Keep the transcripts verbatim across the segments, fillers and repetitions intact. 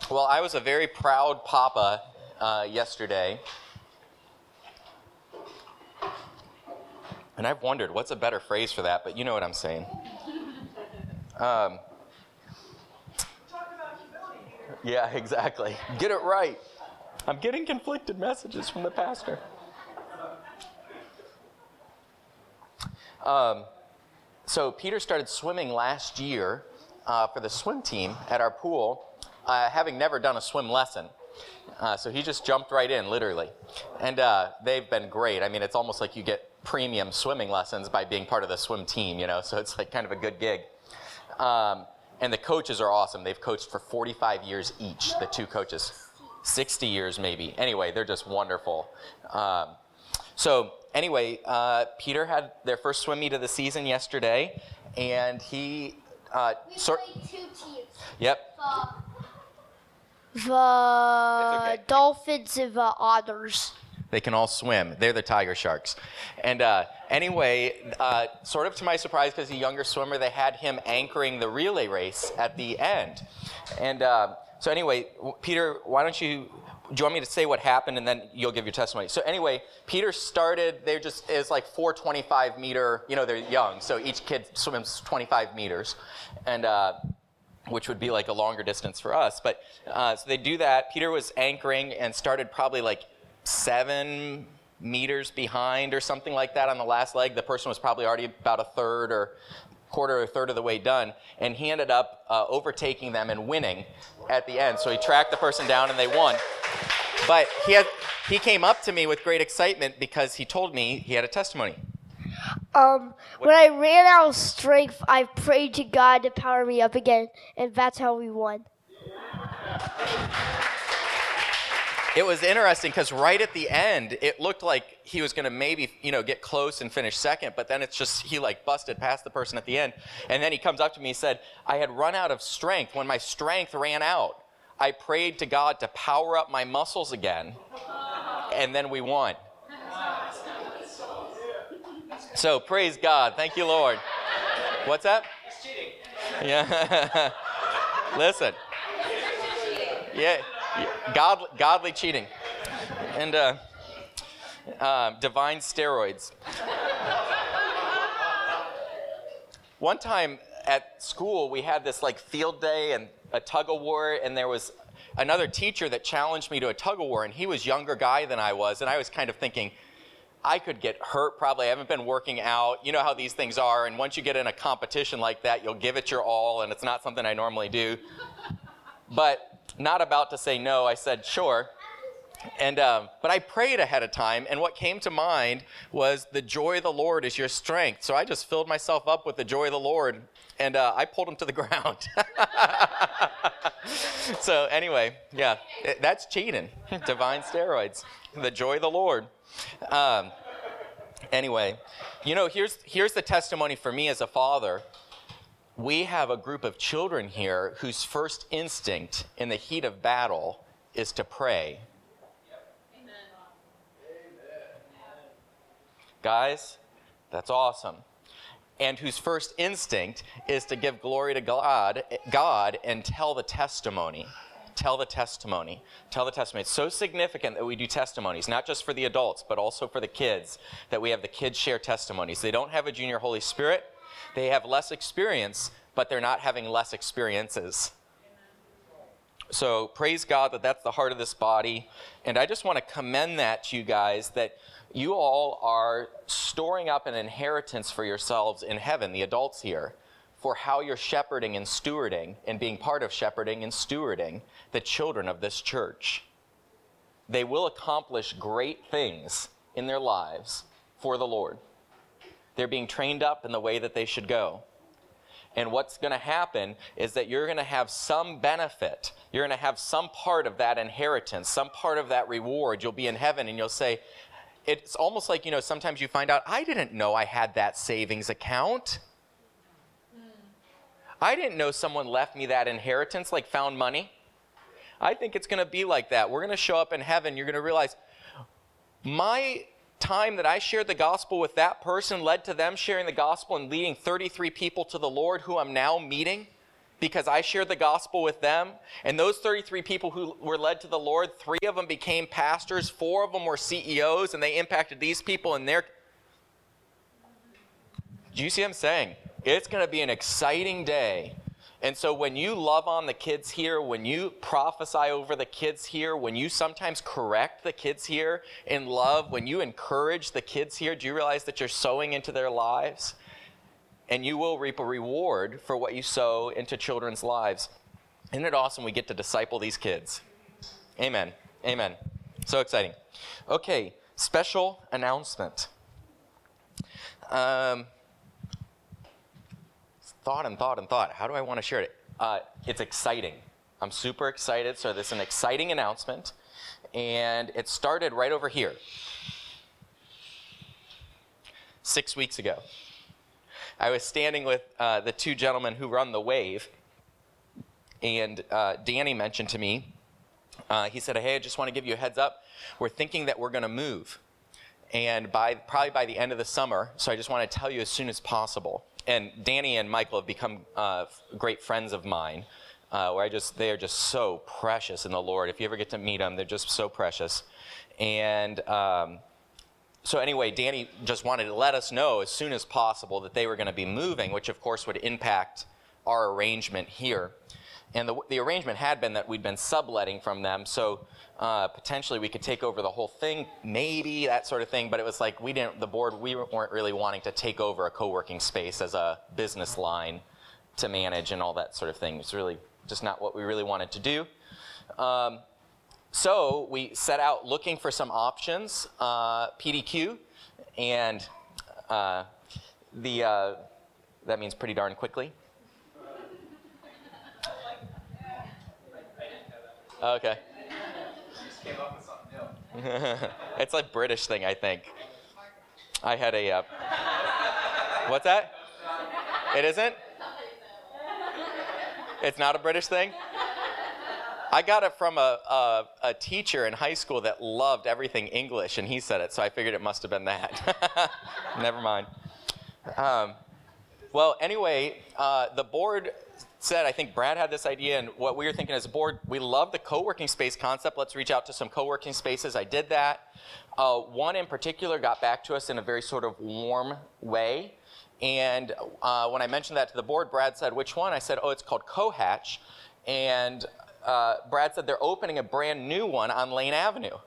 Well, I was a very proud papa uh, yesterday. And I've wondered, what's a better phrase for that? But you know what I'm saying. Um, Talk about humility here. yeah, exactly. Get it right. I'm getting conflicted messages from the pastor. Um, so Peter started swimming last year uh, for the swim team at our pool, uh, having never done a swim lesson. Uh, so he just jumped right in, literally. And uh, they've been great. I mean, it's almost like you get premium swimming lessons by being part of the swim team, you know, so it's like kind of a good gig. Um, and the coaches are awesome. They've coached for forty-five years each, the two coaches. sixty years maybe. Anyway, they're just wonderful. Um, so anyway, uh, Peter had their first swim meet of the season yesterday, and he... Uh, We sort- played two teams. Yep. The, It's the okay. Dolphins and the Otters. They can all swim. They're the Tiger Sharks. And uh, anyway, uh, sort of to my surprise, because he's a younger swimmer, they had him anchoring the relay race at the end. And uh, so anyway, Peter, why don't you, do you want me to say what happened and then you'll give your testimony? So anyway, Peter started, they're just, it's like four twenty-five meter, you know, they're young, so each kid swims twenty-five meters. And uh, which would be like a longer distance for us. But uh, so they do that. Peter was anchoring and started probably like seven meters behind or something like that on the last leg. The person was probably already about a third or quarter or a third of the way done. And he ended up uh, overtaking them and winning at the end. So he tracked the person down and they won. But he had, he came up to me with great excitement because he told me he had a testimony. Um, when I ran out of strength, I prayed to God to power me up again, and that's how we won. It was interesting because right at the end, it looked like he was going to maybe, you know, get close and finish second, but then it's just, he like busted past the person at the end. And then he comes up to me and said, I had run out of strength. When my strength ran out, I prayed to God to power up my muscles again, and then we won. So praise God. Thank you, Lord. What's that? It's cheating. Yeah. Listen. Yeah. God, godly cheating. And uh, uh, divine steroids. One time at school, we had this like field day and a tug of war, and there was another teacher that challenged me to a tug of war, and he was a younger guy than I was, and I was kind of thinking, I could get hurt probably. I haven't been working out. You know how these things are. And once you get in a competition like that, you'll give it your all. And it's not something I normally do. But not about to say no. I said, sure. And um, but I prayed ahead of time. And what came to mind was the joy of the Lord is your strength. So I just filled myself up with the joy of the Lord. And uh, I pulled him to the ground. So anyway, yeah, it, that's cheating. Divine steroids. The joy of the Lord. Um, anyway, you know, here's here's the testimony for me as a father. We have a group of children here whose first instinct in the heat of battle is to pray. Amen. Guys, that's awesome. And whose first instinct is to give glory to God, God and tell the testimony. Tell the testimony. Tell the testimony. It's so significant that we do testimonies, not just for the adults, but also for the kids, that we have the kids share testimonies. They don't have a junior Holy Spirit. They have less experience, but they're not having less experiences. So praise God that that's the heart of this body. And I just want to commend that to you guys, that you all are storing up an inheritance for yourselves in heaven, the adults here, for how you're shepherding and stewarding and being part of shepherding and stewarding the children of this church. They will accomplish great things in their lives for the Lord. They're being trained up in the way that they should go. And what's going to happen is that you're going to have some benefit. You're going to have some part of that inheritance, some part of that reward. You'll be in heaven and you'll say, it's almost like, you know, sometimes you find out, I didn't know I had that savings account. I didn't know someone left me that inheritance, like found money. I think it's going to be like that. We're going to show up in heaven. You're going to realize my time that I shared the gospel with that person led to them sharing the gospel and leading thirty-three people to the Lord who I'm now meeting because I shared the gospel with them. And those thirty-three people who were led to the Lord, three of them became pastors, four of them were C E Os, and they impacted these people in their... Do you see what I'm saying? It's going to be an exciting day. And so when you love on the kids here, when you prophesy over the kids here, when you sometimes correct the kids here in love, when you encourage the kids here, do you realize that you're sowing into their lives? And you will reap a reward for what you sow into children's lives. Isn't it awesome we get to disciple these kids? Amen. Amen. So exciting. Okay, special announcement. Um... Thought and thought and thought. How do I want to share it? Uh, it's exciting. I'm super excited. So this is an exciting announcement. And it started right over here. Six weeks ago. I was standing with uh, the two gentlemen who run the Wave. And uh, Danny mentioned to me, uh, he said, hey, I just want to give you a heads up. We're thinking that we're going to move. And by probably by the end of the summer. So I just want to tell you as soon as possible. And Danny and Michael have become uh, great friends of mine, uh, where I just they are just so precious in the Lord. If you ever get to meet them, they're just so precious. And um, so anyway, Danny just wanted to let us know as soon as possible that they were going to be moving, which of course would impact our arrangement here. And the, the arrangement had been that we'd been subletting from them, so uh, potentially we could take over the whole thing, maybe, that sort of thing. But it was like we didn't, the board, we weren't really wanting to take over a co-working space as a business line to manage and all that sort of thing. It's really just not what we really wanted to do. Um, so we set out looking for some options, uh, P D Q, and uh, the uh, that means pretty darn quickly. Okay. Just came up with something new. It's like British thing, I think. I had a. Uh, what's that? It isn't? It's not a British thing? I got it from a, a, a teacher in high school that loved everything English, and he said it, so I figured it must have been that. Never mind. Um, well, anyway, uh, the board said, I think Brad had this idea, and what we were thinking as a board, we love the co-working space concept. Let's reach out to some co-working spaces. I did that. Uh, one in particular got back to us in a very sort of warm way. And uh, when I mentioned that to the board, Brad said, which one? I said, oh, it's called Cohatch. And uh, Brad said they're opening a brand new one on Lane Avenue.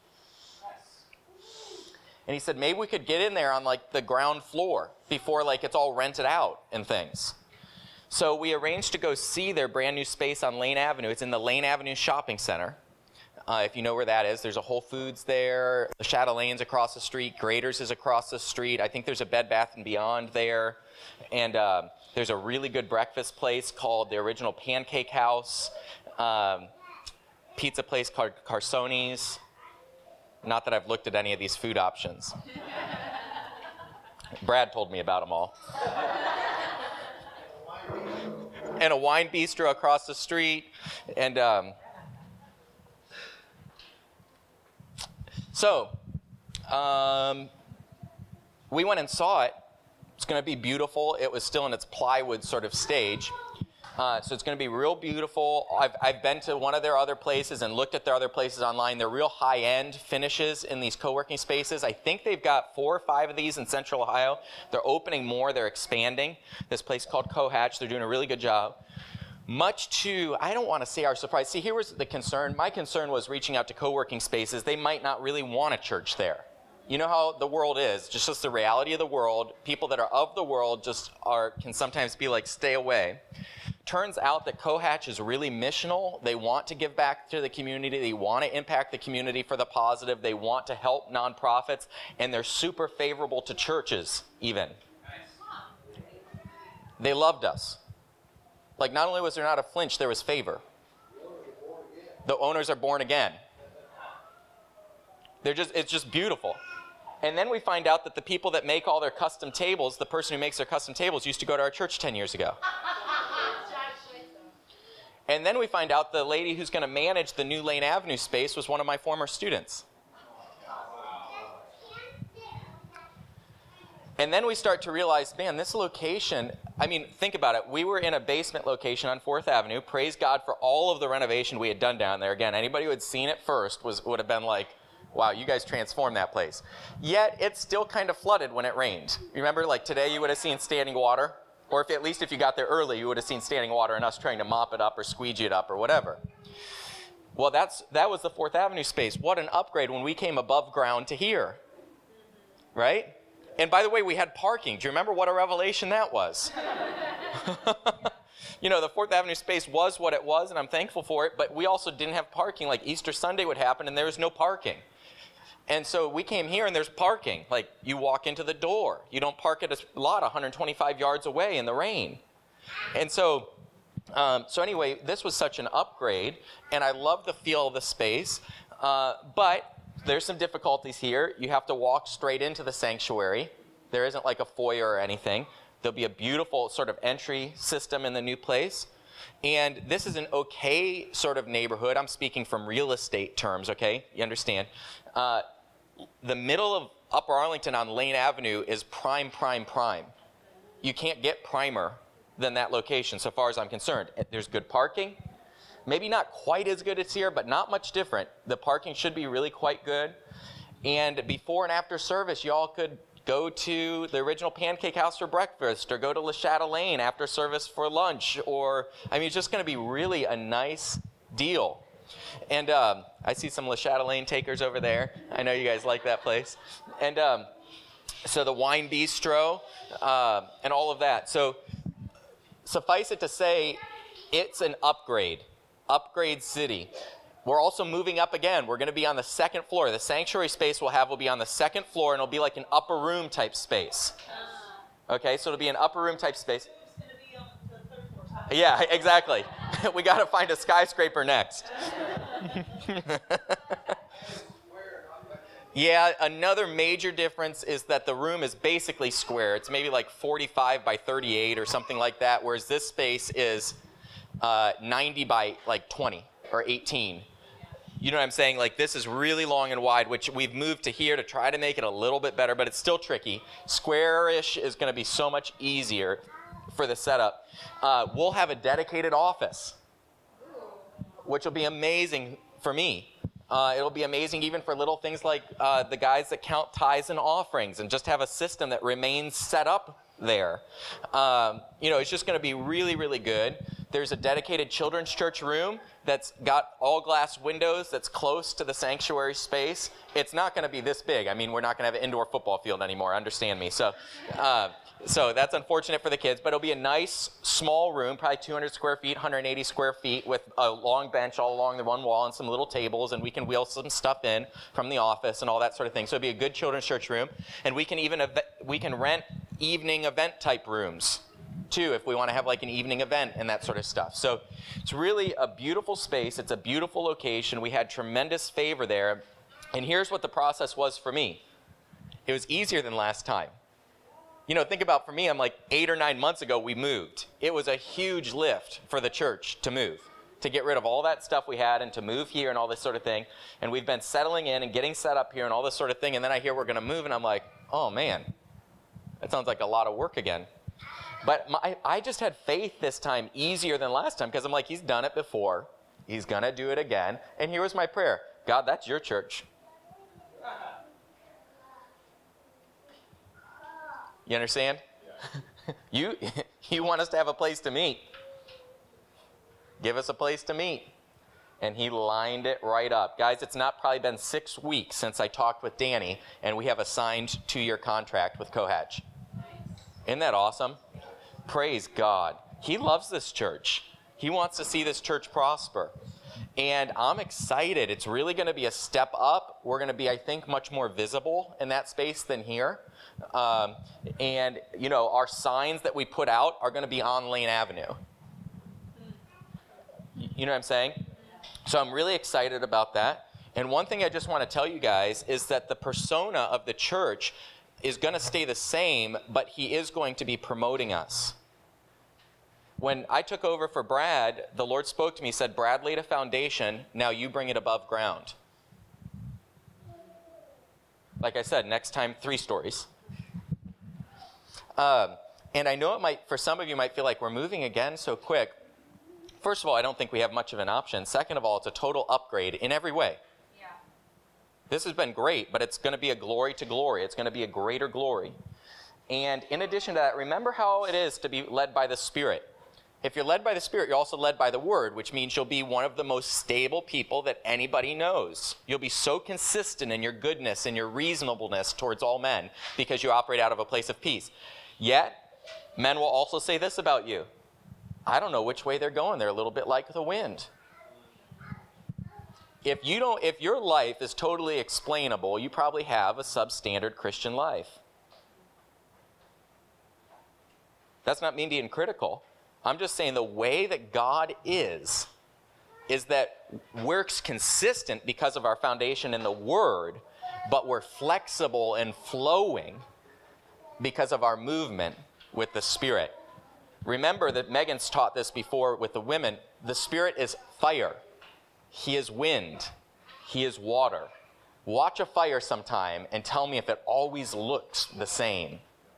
And he said, maybe we could get in there on like the ground floor before like it's all rented out and things. So we arranged to go see their brand new space on Lane Avenue. It's in the Lane Avenue Shopping Center. Uh, if you know where that is, there's a Whole Foods there. The Chatelaines across the street. Graders is across the street. I think there's a Bed Bath and Beyond there. And uh, there's a really good breakfast place called the Original Pancake House. Um, pizza place called Carsoni's. Not that I've looked at any of these food options. Brad told me about them all. And a wine bistro across the street. And um, so um, we went and saw it. It's going to be beautiful. It was still in its plywood sort of stage. Uh, so it's going to be real beautiful. I've, I've been to one of their other places and looked at their other places online. They're real high-end finishes in these co-working spaces. I think they've got four or five of these in Central Ohio. They're opening more. They're expanding. This place called Cohatch. They're doing a really good job. Much to, I don't want to say our surprise. See, here was the concern. My concern was reaching out to co-working spaces. They might not really want a church there. You know how the world is, just, just the reality of the world. People that are of the world just are can sometimes be like, stay away. Turns out that Cohatch is really missional. They want to give back to the community. They want to impact the community for the positive. They want to help nonprofits, and they're super favorable to churches even. They loved us. Like, not only was there not a flinch, there was favor. The owners are born again. They're just, it's just beautiful. And then we find out that the people that make all their custom tables, the person who makes their custom tables used to go to our church ten years ago. And then we find out the lady who's going to manage the new Lane Avenue space was one of my former students. And then we start to realize, man, this location, I mean, think about it. We were in a basement location on fourth Avenue. Praise God for all of the renovation we had done down there. Again, anybody who had seen it first was would have been like, wow, you guys transformed that place. Yet, it's still kind of flooded when it rained. Remember, like today you would have seen standing water. Or if at least if you got there early, you would have seen standing water and us trying to mop it up or squeegee it up or whatever. Well, that's that was the fourth Avenue space. What an upgrade when we came above ground to here. Right? And by the way, we had parking. Do you remember what a revelation that was? You know, the fourth Avenue space was what it was, and I'm thankful for it, but we also didn't have parking. Like Easter Sunday would happen, and there was no parking. And so we came here, and there's parking. Like, you walk into the door. You don't park at a lot one hundred twenty-five yards away in the rain. And so, um, so anyway, this was such an upgrade, and I love the feel of the space, uh, but there's some difficulties here. You have to walk straight into the sanctuary. There isn't like a foyer or anything. There'll be a beautiful sort of entry system in the new place. And this is an okay sort of neighborhood. I'm speaking from real estate terms, okay? You understand? Uh, the middle of Upper Arlington on Lane Avenue is prime, prime, prime. You can't get primer than that location so far as I'm concerned. There's good parking. Maybe not quite as good as here, but not much different. The parking should be really quite good. And before and after service, y'all could go to the original Pancake House for breakfast, or go to Le Chatelaine after service for lunch, or, I mean, it's just going to be really a nice deal. And um, I see some Le Chatelaine takers over there. I know you guys like that place. And um, so the wine bistro uh, and all of that. So suffice it to say, it's an upgrade. Upgrade city. We're also moving up again. We're going to be on the second floor. The sanctuary space we'll have will be on the second floor, and it'll be like an upper room type space. Okay, so it'll be an upper room type space. It's going to be on the third floor. Yeah, exactly. We got to find a skyscraper next. Yeah, another major difference is that the room is basically square. It's maybe like forty-five by thirty-eight or something like that, whereas this space is uh, ninety by like twenty or eighteen. You know what I'm saying? Like, this is really long and wide, which we've moved to here to try to make it a little bit better, but it's still tricky. Square-ish is going to be so much easier for the setup. Uh, we'll have a dedicated office, which will be amazing for me. Uh, it'll be amazing even for little things like uh, the guys that count tithes and offerings, and just have a system that remains set up there. Um, you know, it's just going to be really, really good. There's a dedicated children's church room that's got all glass windows that's close to the sanctuary space. It's not going to be this big. I mean, we're not going to have an indoor football field anymore, understand me. So uh, so that's unfortunate for the kids, but it'll be a nice small room, probably two hundred square feet, one hundred eighty square feet, with a long bench all along the one wall and some little tables, and we can wheel some stuff in from the office and all that sort of thing. So it'll be a good children's church room, and we can even ev- we can rent evening event type rooms too, if we want to have like an evening event and that sort of stuff. So it's really a beautiful space. It's a beautiful location. We had tremendous favor there. And here's what the process was for me. It was easier than last time. You know, think about, for me, I'm like eight or nine months ago, we moved. It was a huge lift for the church to move, to get rid of all that stuff we had and to move here and all this sort of thing. And we've been settling in and getting set up here and all this sort of thing. And then I hear we're going to move, and I'm like, oh man, that sounds like a lot of work again. But my, I just had faith this time, easier than last time, because I'm like, he's done it before. He's going to do it again. And here was my prayer. God, that's your church. You understand? Yeah. you, you want us to have a place to meet. Give us a place to meet. And he lined it right up. Guys, it's not probably been six weeks since I talked with Danny, and we have a signed two-year contract with Cohatch. Nice. Isn't that awesome? Praise God. He loves this church. He wants to see this church prosper. And I'm excited. It's really going to be a step up. We're going to be, I think, much more visible in that space than here. Um, and, you know, our signs that we put out are going to be on Lane Avenue. You know what I'm saying? So I'm really excited about that. And one thing I just want to tell you guys is that the persona of the church is going to stay the same, but he is going to be promoting us. When I took over for Brad, the Lord spoke to me, said, Brad laid a foundation, now you bring it above ground. Like I said, next time, three stories. Um, and I know it might, for some of you, might feel like we're moving again so quick. First of all, I don't think we have much of an option. Second of all, it's a total upgrade in every way. Yeah. This has been great, but it's going to be a glory to glory. It's going to be a greater glory. And in addition to that, remember how it is to be led by the Spirit. If you're led by the Spirit, you're also led by the Word, which means you'll be one of the most stable people that anybody knows. You'll be so consistent in your goodness and your reasonableness towards all men because you operate out of a place of peace. Yet, men will also say this about you. I don't know which way they're going. They're a little bit like the wind. If you don't, if your life is totally explainable, you probably have a substandard Christian life. That's not me being critical. I'm just saying the way that God is, is that we're consistent because of our foundation in the Word, but we're flexible and flowing because of our movement with the Spirit. Remember that Megan's taught this before with the women. The Spirit is fire. He is wind. He is water. Watch a fire sometime and tell me if it always looks the same.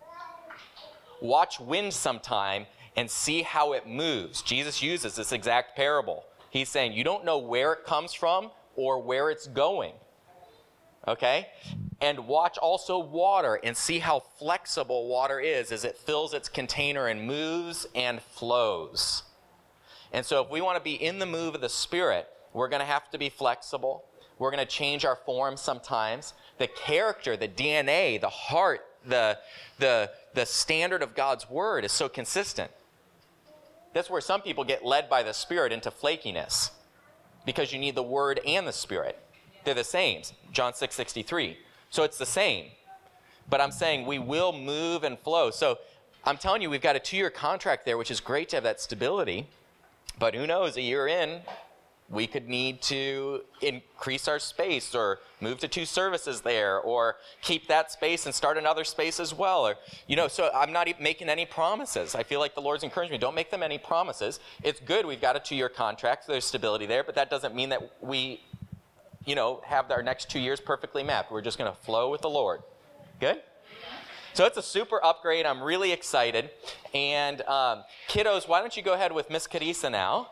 Watch wind sometime and see how it moves. Jesus uses this exact parable. He's saying you don't know where it comes from or where it's going. Okay? And watch also water and see how flexible water is as it fills its container and moves and flows. And so if we want to be in the move of the Spirit, we're going to have to be flexible. We're going to change our form sometimes. The character, the D N A, the heart, the, the, the standard of God's Word is so consistent. That's where some people get led by the Spirit into flakiness because you need the Word and the Spirit. They're the same. John six sixty-three. So it's the same. But I'm saying we will move and flow. So I'm telling you, we've got a two-year contract there, which is great to have that stability. But who knows, a year in, we could need to increase our space or move to two services there or keep that space and start another space as well. Or, you know, so I'm not even making any promises. I feel like the Lord's encouraging me, don't make them any promises. It's good we've got a two-year contract, so there's stability there, but that doesn't mean that we, you know, have our next two years perfectly mapped. We're just going to flow with the Lord. Good? So it's a super upgrade. I'm really excited. And um, kiddos, why don't you go ahead with Miss Carissa now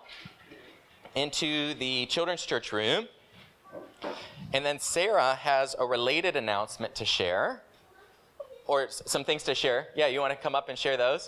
into the children's church room. And then Sarah has a related announcement to share, or s- some things to share. Yeah, you want to come up and share those?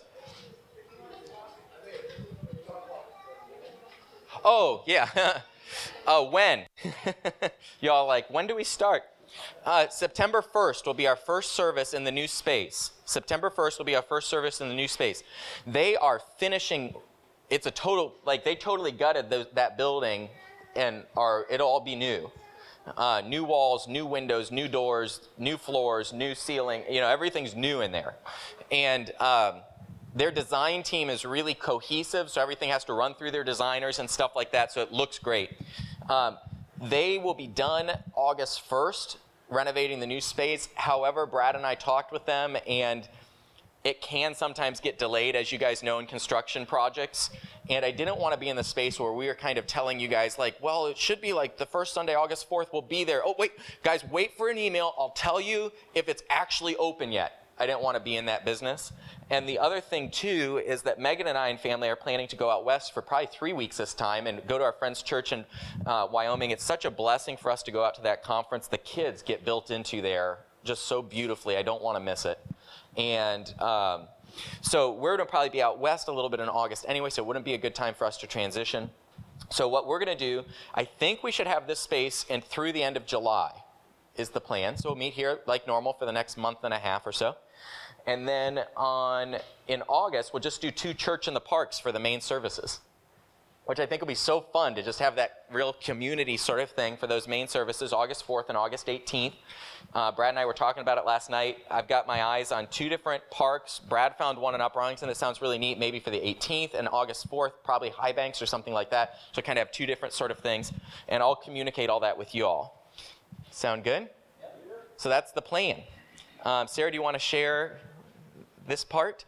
Oh, yeah. uh, when? Y'all like, when do we start? Uh, September first will be our first service in the new space. September first will be our first service in the new space. They are finishing. It's a total, like they totally gutted those, that building and are, it'll all be new. Uh, new walls, new windows, new doors, new floors, new ceiling, you know, everything's new in there. And um, their design team is really cohesive, so everything has to run through their designers and stuff like that, so it looks great. Um, they will be done August first, renovating the new space. However, Brad and I talked with them, and it can sometimes get delayed, as you guys know, in construction projects. And I didn't want to be in the space where we were kind of telling you guys, like, well, it should be like the first Sunday, August fourth, we'll be there. Oh, wait, guys, wait for an email. I'll tell you if it's actually open yet. I didn't want to be in that business. And the other thing, too, is that Megan and I and family are planning to go out west for probably three weeks this time and go to our friend's church in uh, Wyoming. It's such a blessing for us to go out to that conference. The kids get built into there just so beautifully. I don't want to miss it. And um, so we're going to probably be out west a little bit in August anyway, so it wouldn't be a good time for us to transition. So what we're going to do, I think we should have this space in through the end of July is the plan. So we'll meet here like normal for the next month and a half or so. And then on in August, we'll just do two church in the parks for the main services, which I think will be so fun to just have that real community sort of thing for those main services, August fourth and August eighteenth. Uh, Brad and I were talking about it last night. I've got my eyes on two different parks. Brad found one in Upper Arlington that sounds really neat, maybe for the eighteenth, and August fourth, probably High Banks or something like that. So kind of have two different sort of things, and I'll communicate all that with you all. Sound good? So that's the plan. Um, Sarah, do you want to share this part?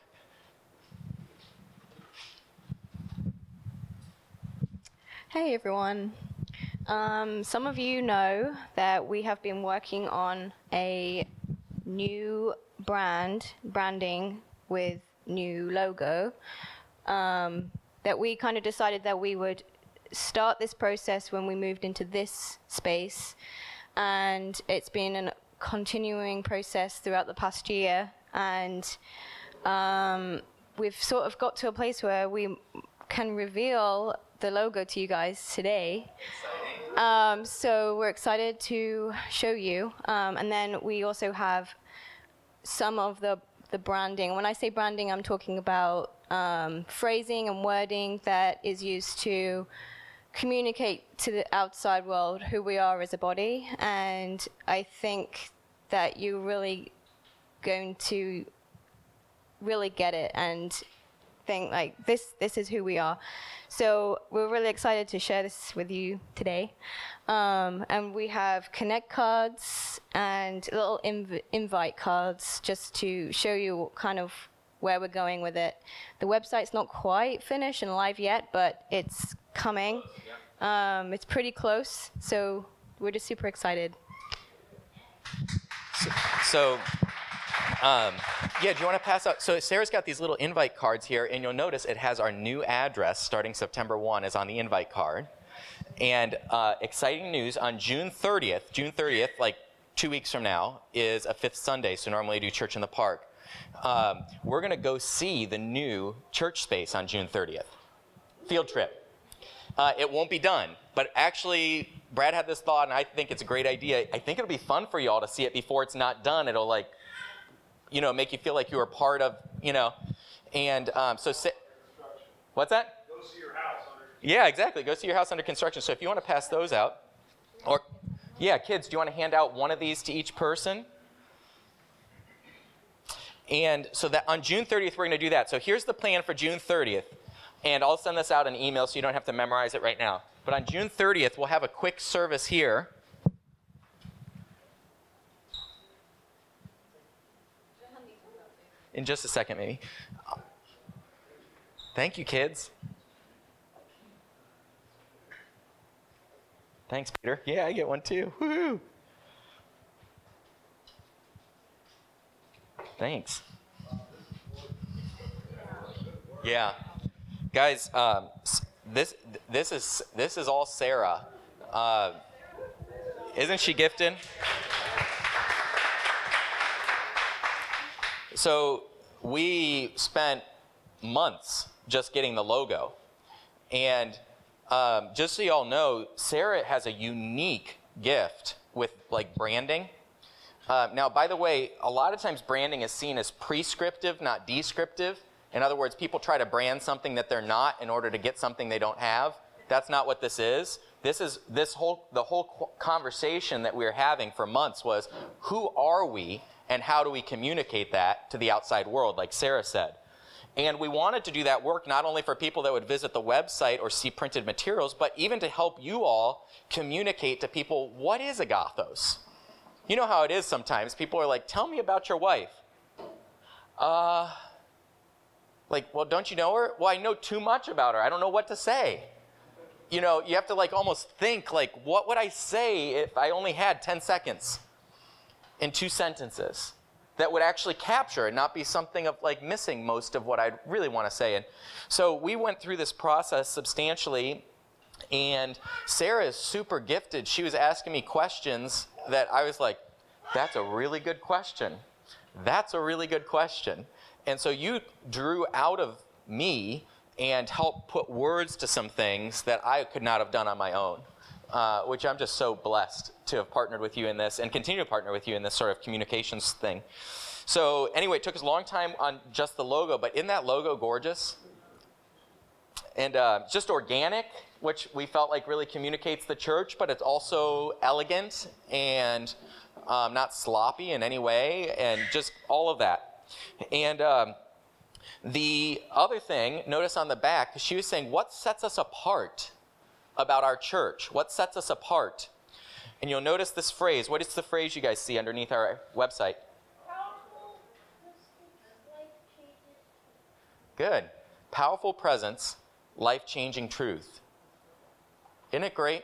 Hey everyone. Um, some of you know that we have been working on a new brand, branding with new logo, um, that we kind of decided that we would start this process when we moved into this space, and it's been a continuing process throughout the past year, and um, we've sort of got to a place where we can reveal the logo to you guys today. Um, so we're excited to show you, um, and then we also have some of the the branding. When I say branding, I'm talking about um, phrasing and wording that is used to communicate to the outside world who we are as a body. And I think that you're really going to really get it and think like this this is who we are. So we're really excited to share this with you today. Um, and we have connect cards and little inv- invite cards just to show you kind of where we're going with it. The website's not quite finished and live yet, but it's coming. Um, it's pretty close, so we're just super excited. So, so um, yeah, do you want to pass out? So Sarah's got these little invite cards here, and you'll notice it has our new address starting September first is on the invite card. And uh, exciting news, on June thirtieth, June thirtieth, like two weeks from now, is a fifth Sunday, so normally I do church in the park. Um, we're going to go see the new church space on June thirtieth. Field trip. Uh, it won't be done, but actually, Brad had this thought, and I think it's a great idea. I think it'll be fun for y'all to see it before it's not done. It'll, like, you know, make you feel like you were part of, you know, and um, so, sa- what's that? Go see your house under Yeah, exactly. Go see your house under construction. So if you want to pass those out, or, yeah, kids, do you want to hand out one of these to each person? And so that on June thirtieth, we're going to do that. So here's the plan for June thirtieth. And I'll send this out in email so you don't have to memorize it right now. But on June thirtieth, we'll have a quick service here. In just a second, maybe. Thank you, kids. Thanks, Peter. Yeah, I get one too. Woohoo! Thanks. Yeah. Guys, um, this this is this is all Sarah. Uh, isn't she gifted? So we spent months just getting the logo, and um, just so y'all know, Sarah has a unique gift with like branding. Uh, now, by the way, a lot of times branding is seen as prescriptive, not descriptive. In other words, people try to brand something that they're not in order to get something they don't have. That's not what this is. This is this whole the whole conversation that we were having for months was, who are we and how do we communicate that to the outside world, like Sarah said. And we wanted to do that work not only for people that would visit the website or see printed materials, but even to help you all communicate to people, what is agathos? You know how it is sometimes. People are like, tell me about your wife. Uh... Like, well, don't you know her? Well, I know too much about her. I don't know what to say. You know, you have to like almost think like, what would I say if I only had ten seconds in two sentences that would actually capture and not be something of like missing most of what I really want to say. And so we went through this process substantially, and Sarah is super gifted. She was asking me questions that I was like, that's a really good question. That's a really good question. And so you drew out of me and helped put words to some things that I could not have done on my own, uh, which I'm just so blessed to have partnered with you in this and continue to partner with you in this sort of communications thing. So anyway, it took us a long time on just the logo, but isn't that logo gorgeous? And uh, just organic, which we felt like really communicates the church, but it's also elegant and um, not sloppy in any way, and just all of that. And um, the other thing, notice on the back, she was saying, what sets us apart about our church? What sets us apart? And you'll notice this phrase. What is the phrase you guys see underneath our website? Powerful, life-changing. Good. Powerful presence, life-changing truth. Isn't it great?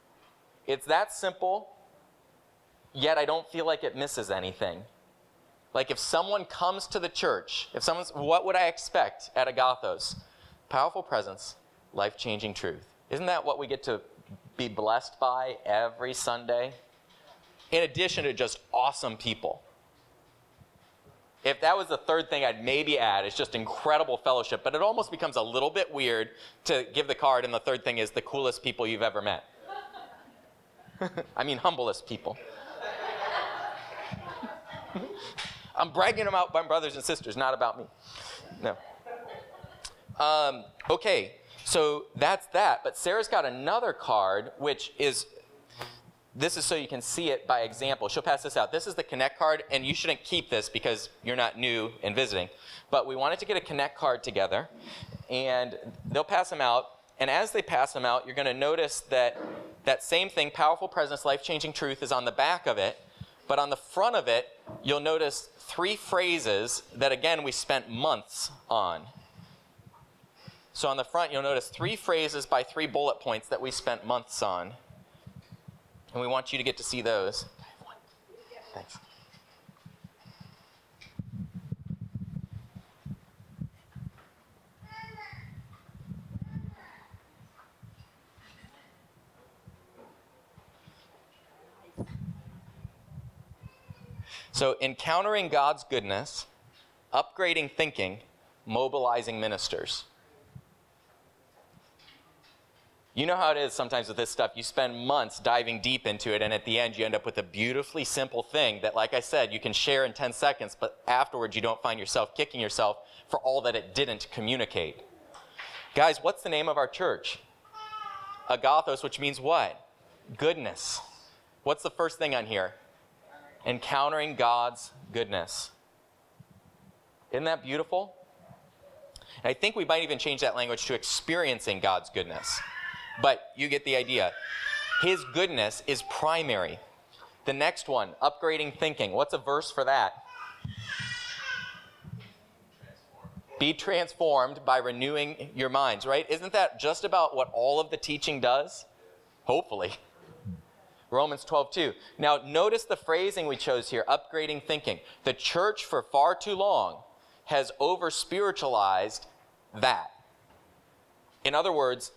It's that simple, yet I don't feel like it misses anything. Like if someone comes to the church, if someone's, what would I expect at Agathos? Powerful presence, life-changing truth. Isn't that what we get to be blessed by every Sunday? In addition to just awesome people. If that was the third thing I'd maybe add, it's just incredible fellowship. But it almost becomes a little bit weird to give the card, and the third thing is the coolest people you've ever met. I mean, humblest people. I'm bragging about my brothers and sisters, not about me. No. Um, okay, so that's that. But Sarah's got another card, which is, this is so you can see it by example. She'll pass this out. This is the Connect card, and you shouldn't keep this because you're not new and visiting. But we wanted to get a Connect card together, and they'll pass them out. And as they pass them out, you're going to notice that that same thing, powerful presence, life-changing truth, is on the back of it. But on the front of it, you'll notice three phrases that, again, we spent months on. So on the front, you'll notice three phrases by three bullet points that we spent months on. And we want you to get to see those. Thanks. So encountering God's goodness, upgrading thinking, mobilizing ministers. You know how it is sometimes with this stuff. You spend months diving deep into it, and at the end you end up with a beautifully simple thing that, like I said, you can share in ten seconds, but afterwards you don't find yourself kicking yourself for all that it didn't communicate. Guys, what's the name of our church? Agathos, which means what? Goodness. What's the first thing on here? Encountering God's goodness. Isn't that beautiful? And I think we might even change that language to experiencing God's goodness. But you get the idea. His goodness is primary. The next one, upgrading thinking. What's a verse for that? Transformed. Be transformed by renewing your minds, right? Isn't that just about what all of the teaching does? Hopefully. Romans twelve two. Now, notice the phrasing we chose here, upgrading thinking. The church for far too long has over-spiritualized that. In other words,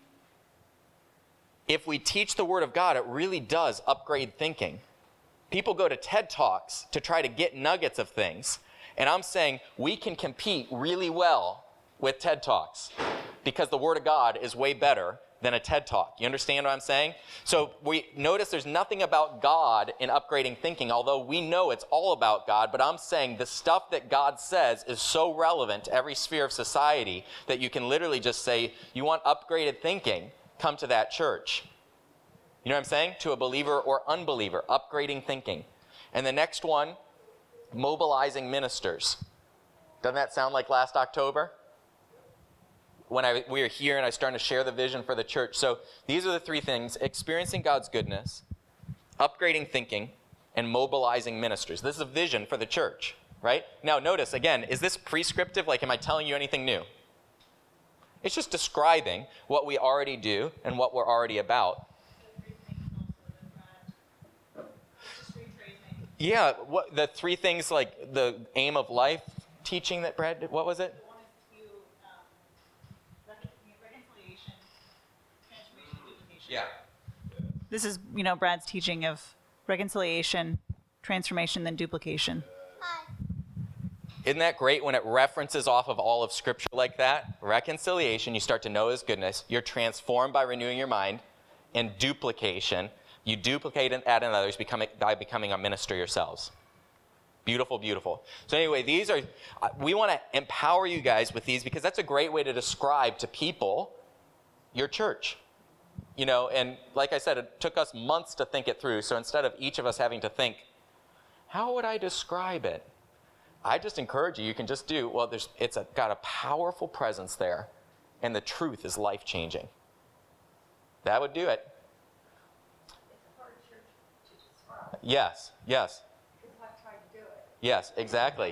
if we teach the Word of God, it really does upgrade thinking. People go to TED Talks to try to get nuggets of things. And I'm saying we can compete really well with TED Talks because the Word of God is way better than a TED Talk. You understand what I'm saying? So we notice there's nothing about God in upgrading thinking, although we know it's all about God, but I'm saying the stuff that God says is so relevant to every sphere of society that you can literally just say, you want upgraded thinking, come to that church. You know what I'm saying? To a believer or unbeliever, upgrading thinking. And the next one, mobilizing ministers. Doesn't that sound like last October? When I, we were here and I started to share the vision for the church. So these are the three things: experiencing God's goodness, upgrading thinking, and mobilizing ministers. This is a vision for the church, right? Now notice, again, is this prescriptive? Like, am I telling you anything new? It's just describing what we already do and what we're already about. Yeah, what, the three things, like the aim of life teaching that Brad did, what was it? Yeah. This is, you know, Brad's teaching of reconciliation, transformation, then duplication. Isn't that great when it references off of all of Scripture like that? Reconciliation, you start to know His goodness. You're transformed by renewing your mind. And duplication, you duplicate and add in others becoming, by becoming a minister yourselves. Beautiful, beautiful. So anyway, these are, we want to empower you guys with these because that's a great way to describe to people your church. You know, and like I said, it took us months to think it through. So instead of each of us having to think, how would I describe it? I just encourage you, you can just do, well, there's, it's a, got a powerful presence there, and the truth is life-changing. That would do it. It's a hard church to describe. Yes, yes. Because I've tried to do it. Yes, exactly.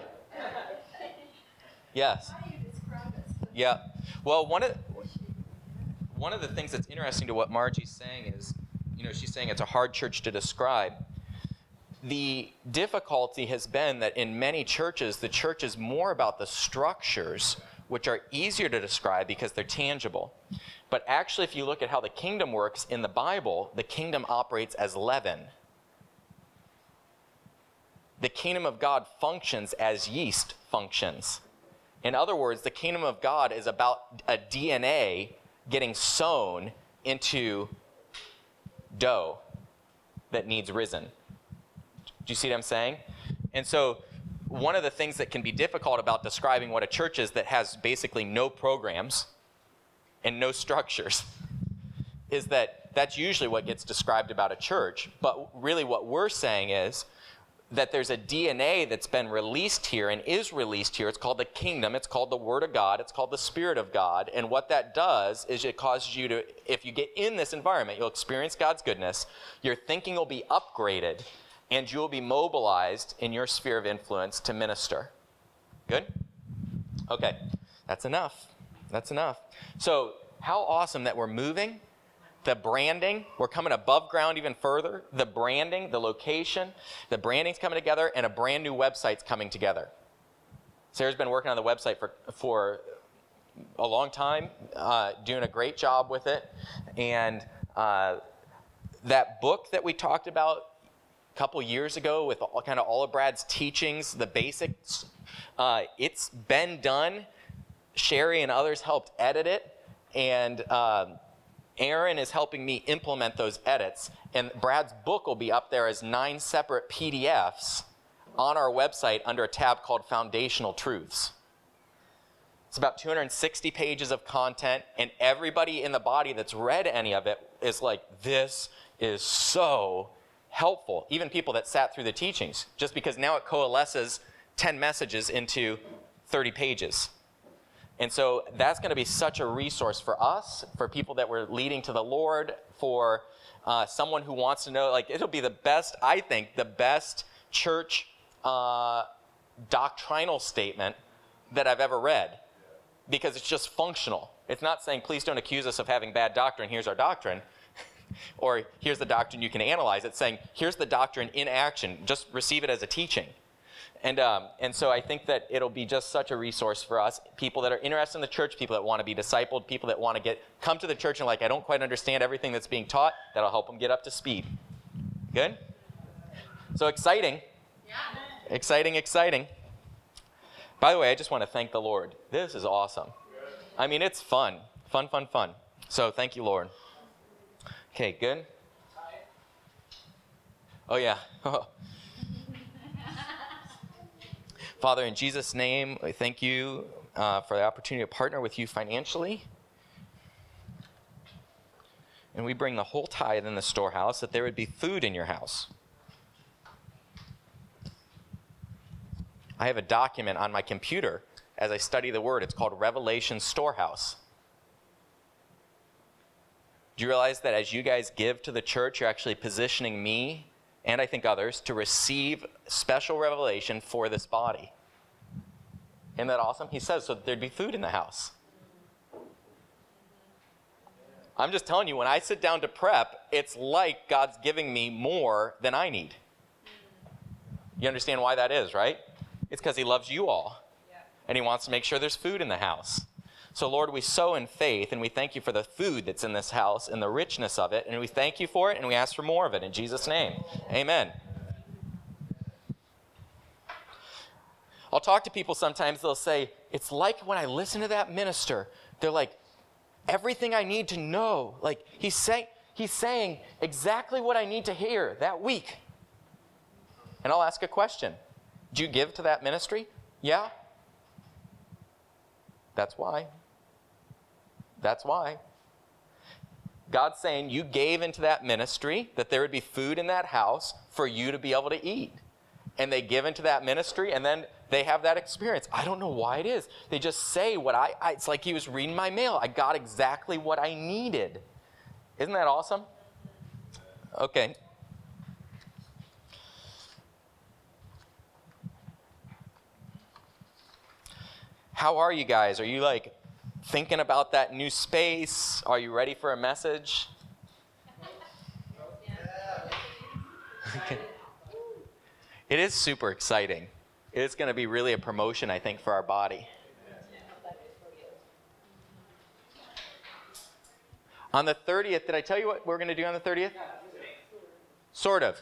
Yes. How do you describe it? Yeah. Well, one of one of the things that's interesting to what Margie's saying is, you know, she's saying it's a hard church to describe. the difficulty has been that in many churches, the church is more about the structures, which are easier to describe because they're tangible. But actually, if you look at how the kingdom works in the Bible, the kingdom operates as leaven. The kingdom of God functions as yeast functions. In other words, the kingdom of God is about a D N A getting sown into dough that needs risen. Do you see what I'm saying? And so one of the things that can be difficult about describing what a church is that has basically no programs and no structures is that that's usually what gets described about a church. But really what we're saying is that there's a D N A that's been released here and is released here. It's called the kingdom. It's called the Word of God. It's called the Spirit of God. And what that does is it causes you to, if you get in this environment, you'll experience God's goodness. Your thinking will be upgraded, and you will be mobilized in your sphere of influence to minister. Good? Okay, that's enough. That's enough. So how awesome that we're moving. The branding, we're coming above ground even further. The branding, the location, the branding's coming together, and a brand new website's coming together. Sarah's been working on the website for, for a long time, uh, doing a great job with it. And uh, that book that we talked about a couple years ago with all, kind of all of Brad's teachings, the basics, uh, it's been done. Sherry and others helped edit it. And uh, Aaron is helping me implement those edits, and Brad's book will be up there as nine separate P D Fs on our website under a tab called Foundational Truths. It's about two hundred sixty pages of content, and everybody in the body that's read any of it is like, this is so helpful. Even people that sat through the teachings, just because now it coalesces ten messages into thirty pages. And so that's going to be such a resource for us, for people that we're leading to the Lord, for uh, someone who wants to know, like, it'll be the best, I think, the best church uh, doctrinal statement that I've ever read, because it's just functional. It's not saying, please don't accuse us of having bad doctrine, here's our doctrine, or here's the doctrine you can analyze. It's saying, here's the doctrine in action, just receive it as a teaching. And um, and so I think that it'll be just such a resource for us, people that are interested in the church, people that want to be discipled, people that want to get come to the church and like, I don't quite understand everything that's being taught. That'll help them get up to speed. Good? So exciting. Yeah. Exciting, exciting. By the way, I just want to thank the Lord. This is awesome. I mean, it's fun. Fun, fun, fun. So thank you, Lord. Okay, good? Oh, yeah. Father, in Jesus' name, I thank you uh, for the opportunity to partner with you financially. And we bring the whole tithe in the storehouse, that there would be food in your house. I have a document on my computer as I study the Word. It's called Revelation Storehouse. Do you realize that as you guys give to the church, you're actually positioning me, and I think others, to receive special revelation for this body? Isn't that awesome? He says so that there'd be food in the house. I'm just telling you, when I sit down to prep, it's like God's giving me more than I need. You understand why that is, right? It's because he loves you all. And he wants to make sure there's food in the house. So, Lord, we sow in faith, and we thank you for the food that's in this house and the richness of it. And we thank you for it, and we ask for more of it in Jesus' name. Amen. I'll talk to people sometimes, they'll say, it's like when I listen to that minister, they're like, everything I need to know. Like, he's saying, he's saying exactly what I need to hear that week. And I'll ask a question. Do you give to that ministry? Yeah. That's why. That's why. God's saying you gave into that ministry, that there would be food in that house for you to be able to eat. And they give into that ministry, and then they have that experience. I don't know why it is. They just say what I, I it's like he was reading my mail. I got exactly what I needed. Isn't that awesome? Okay. How are you guys? Are you like thinking about that new space? Are you ready for a message? Okay. It is super exciting. It's going to be really a promotion, I think, for our body. On the thirtieth, did I tell you what we're going to do on the thirtieth? Sort of.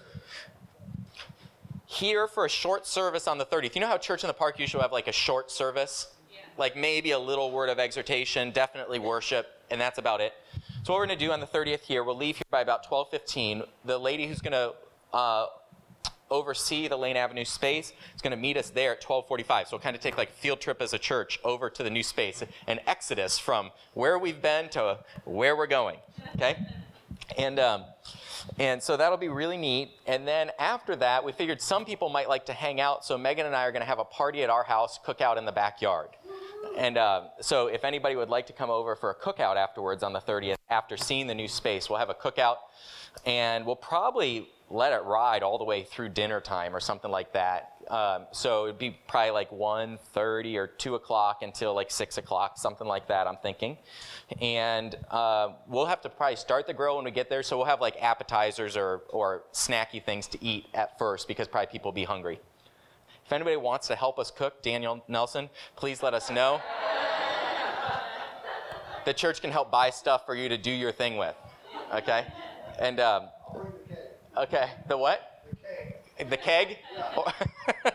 Here for a short service on the thirtieth. You know how Church in the Park usually have like a short service? Yeah. Like maybe a little word of exhortation, definitely worship, and that's about it. So what we're going to do on the thirtieth here, we'll leave here by about twelve fifteen. The lady who's going to uh, oversee the Lane Avenue space is going to meet us there at twelve forty-five. So we'll kind of take like a field trip as a church over to the new space, an exodus from where we've been to where we're going, okay? And um, and so that'll be really neat. And then after that, we figured some people might like to hang out, so Megan and I are going to have a party at our house, cookout in the backyard. And uh, so if anybody would like to come over for a cookout afterwards on the thirtieth, after seeing the new space, we'll have a cookout, and we'll probably let it ride all the way through dinner time or something like that. Um, so it'd be probably like one thirty or two o'clock until like six o'clock, something like that, I'm thinking. And uh, we'll have to probably start the grill when we get there, so we'll have like appetizers or, or snacky things to eat at first, because probably people will be hungry. If anybody wants to help us cook, Daniel Nelson, please let us know. The church can help buy stuff for you to do your thing with, okay? And, um, okay, the what? The keg? The keg?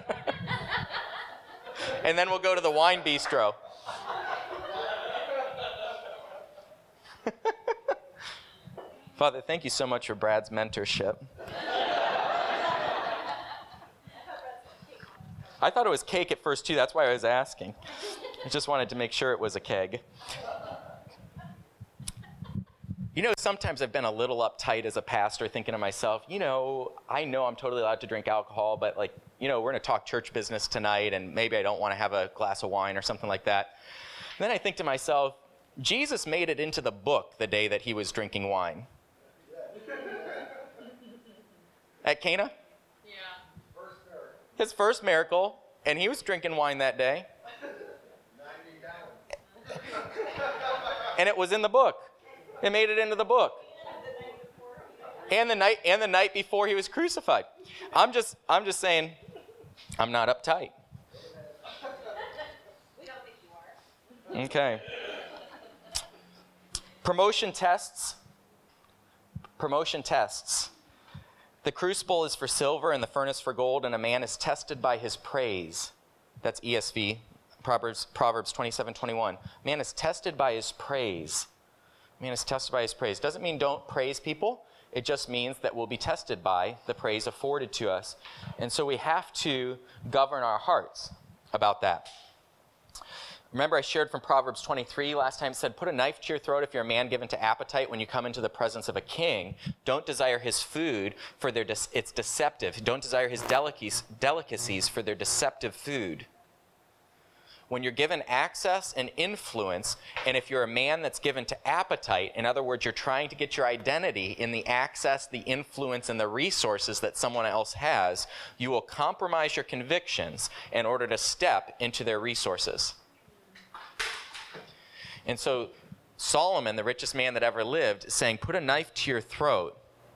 And then we'll go to the wine bistro. Father, thank you so much for Brad's mentorship. I thought it was cake at first, too. That's why I was asking. I just wanted to make sure it was a keg. You know, sometimes I've been a little uptight as a pastor, thinking to myself, you know, I know I'm totally allowed to drink alcohol, but, like, you know, we're going to talk church business tonight, and maybe I don't want to have a glass of wine or something like that. And then I think to myself, Jesus made it into the book the day that he was drinking wine. At Cana? His first miracle, and he was drinking wine that day. And it was in the book. It made it into the book. And the night and the night before he was crucified. I'm just I'm just saying, I'm not uptight. We don't think you are. Okay. Promotion tests. Promotion tests. The crucible is for silver and the furnace for gold, and a man is tested by his praise. That's E S V, Proverbs, Proverbs twenty-seven twenty-one. Man is tested by his praise. Man is tested by his praise. Doesn't mean don't praise people. It just means that we'll be tested by the praise afforded to us. And so we have to govern our hearts about that. Remember, I shared from Proverbs twenty-three last time. It said, put a knife to your throat if you're a man given to appetite when you come into the presence of a king. Don't desire his food, for their de- it's deceptive. Don't desire his delicacies, delicacies for their deceptive food. When you're given access and influence, and if you're a man that's given to appetite, in other words, you're trying to get your identity in the access, the influence, and the resources that someone else has, you will compromise your convictions in order to step into their resources. And so Solomon, the richest man that ever lived, is saying, put a knife to your throat.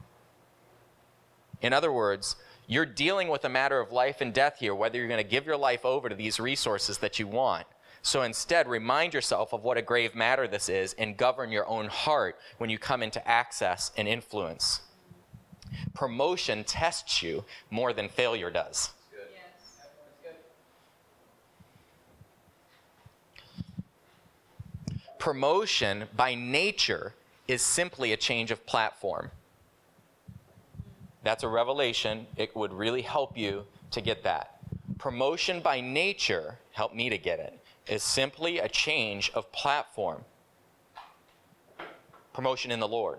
In other words, you're dealing with a matter of life and death here, whether you're going to give your life over to these resources that you want. So instead, remind yourself of what a grave matter this is and govern your own heart when you come into access and influence. Promotion tests you more than failure does. Promotion, by nature, is simply a change of platform. That's a revelation. It would really help you to get that. Promotion, by nature, help me to get it, is simply a change of platform. Promotion in the Lord.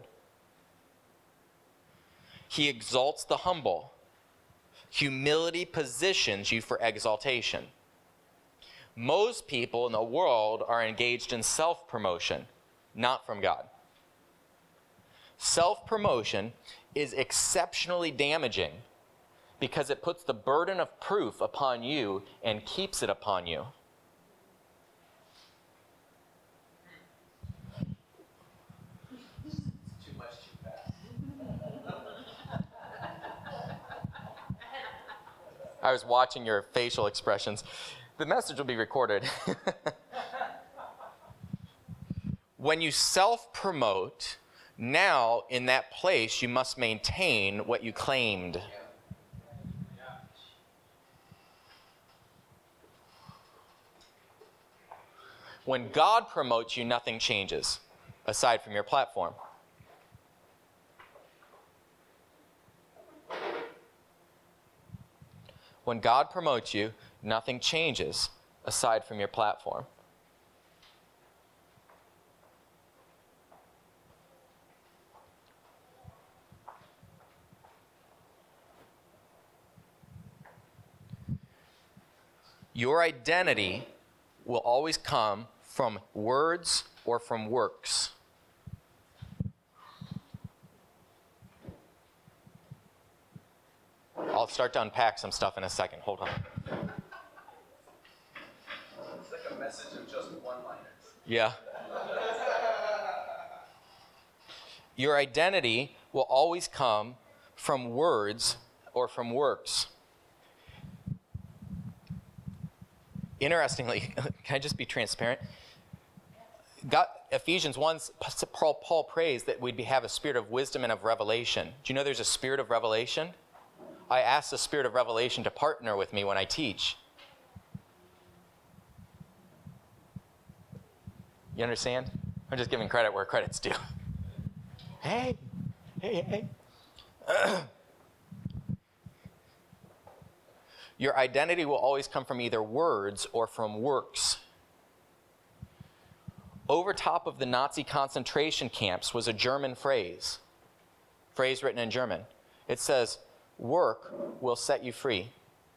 He exalts the humble. Humility positions you for exaltation. Most people in the world are engaged in self-promotion, not from God. Self-promotion is exceptionally damaging because it puts the burden of proof upon you and keeps it upon you. Too much too fast. I was watching your facial expressions. The message will be recorded. When you self-promote, now in that place you must maintain what you claimed. When God promotes you, nothing changes, aside from your platform. When God promotes you, nothing changes, aside from your platform. Your identity will always come from words or from works. I'll start to unpack some stuff in a second. Hold on. It's like a message of just one-liners. Yeah. Your identity will always come from words or from works. Interestingly, can I just be transparent? God, Ephesians one, Paul, Paul prays that we'd be, have a spirit of wisdom and of revelation. Do you know there's a spirit of revelation? I ask the spirit of revelation to partner with me when I teach. You understand? I'm just giving credit where credit's due. Hey, hey, hey. Your identity will always come from either words or from works. Over top of the Nazi concentration camps was a German phrase, phrase written in German. It says, "Work will set you free."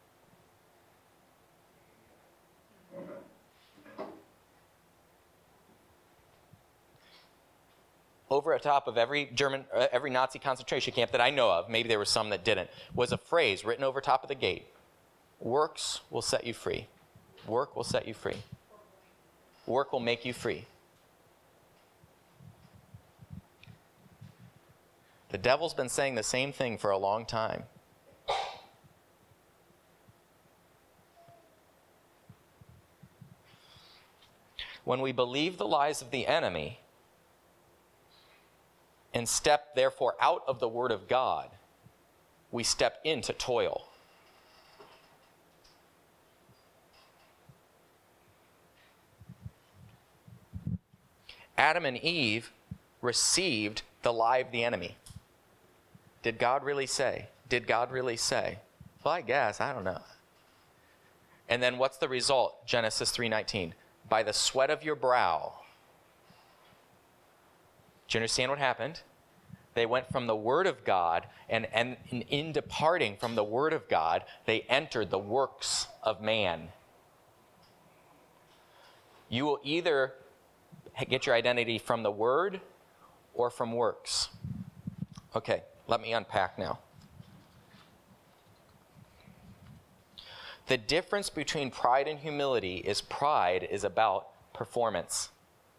Over at top of every German, uh, every Nazi concentration camp that I know of, maybe there were some that didn't, was a phrase written over top of the gate. Works will set you free. Work will set you free. Work will make you free. The devil's been saying the same thing for a long time. When we believe the lies of the enemy and step, therefore, out of the Word of God, we step into toil. Adam and Eve received the lie of the enemy. Did God really say? Did God really say? Well, I guess, I don't know. And then what's the result? Genesis three nineteen. By the sweat of your brow. Do you understand what happened? They went from the Word of God, and, and in, in departing from the Word of God, they entered the works of man. You will either get your identity from the Word or from works. Okay, let me unpack now. The difference between pride and humility is pride is about performance.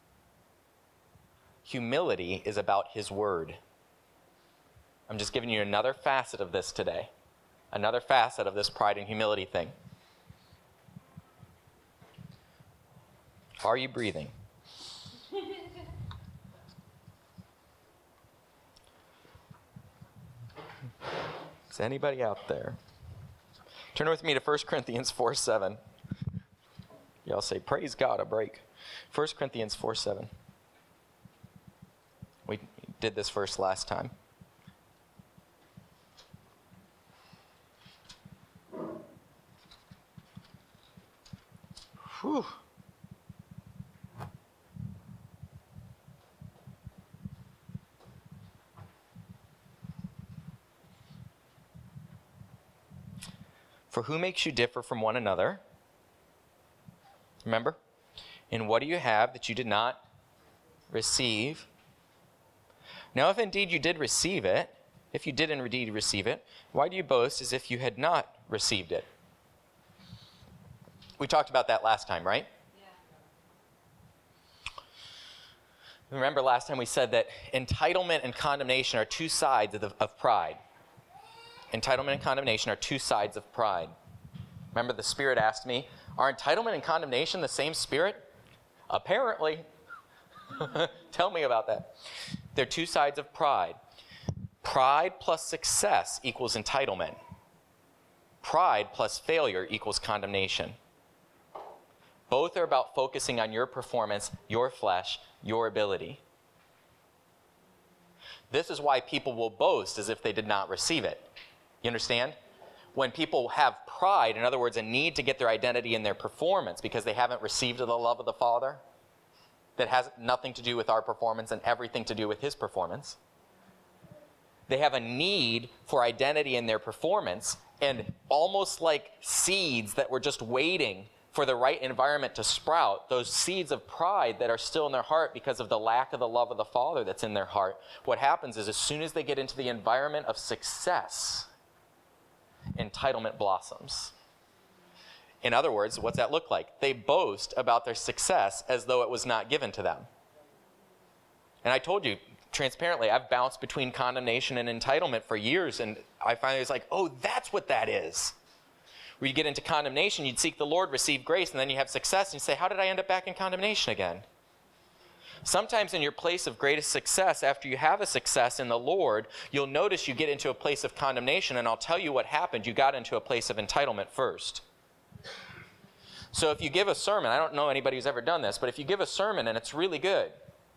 Humility is about His Word. I'm just giving you another facet of this today. Another facet of this pride and humility thing. Are you breathing? Is anybody out there? Turn with me to First Corinthians four seven. Y'all say, praise God, a break. First Corinthians four seven. We did this verse last time. Whew. For who makes you differ from one another? Remember? And what do you have that you did not receive? Now, if indeed you did receive it, if you did indeed receive it, why do you boast as if you had not received it? We talked about that last time, right? Yeah. Remember last time we said that entitlement and condemnation are two sides of, the, of pride. Entitlement and condemnation are two sides of pride. Remember, the Spirit asked me, are entitlement and condemnation the same Spirit? Apparently. Tell me about that. They're two sides of pride. Pride plus success equals entitlement. Pride plus failure equals condemnation. Both are about focusing on your performance, your flesh, your ability. This is why people will boast as if they did not receive it. You understand? When people have pride, in other words, a need to get their identity in their performance because they haven't received the love of the Father, that has nothing to do with our performance and everything to do with his performance. They have a need for identity in their performance, and almost like seeds that were just waiting for the right environment to sprout, those seeds of pride that are still in their heart because of the lack of the love of the Father that's in their heart, what happens is as soon as they get into the environment of success, entitlement blossoms. In other words, what's that look like? They boast about their success as though it was not given to them. And I told you, transparently, I've bounced between condemnation and entitlement for years, and I finally was like, oh, that's what that is. Where you get into condemnation, you'd seek the Lord, receive grace, and then you have success, and you say, how did I end up back in condemnation again? Sometimes in your place of greatest success, after you have a success in the Lord, you'll notice you get into a place of condemnation, and I'll tell you what happened. You got into a place of entitlement first. So if you give a sermon, I don't know anybody who's ever done this, but if you give a sermon and it's really good,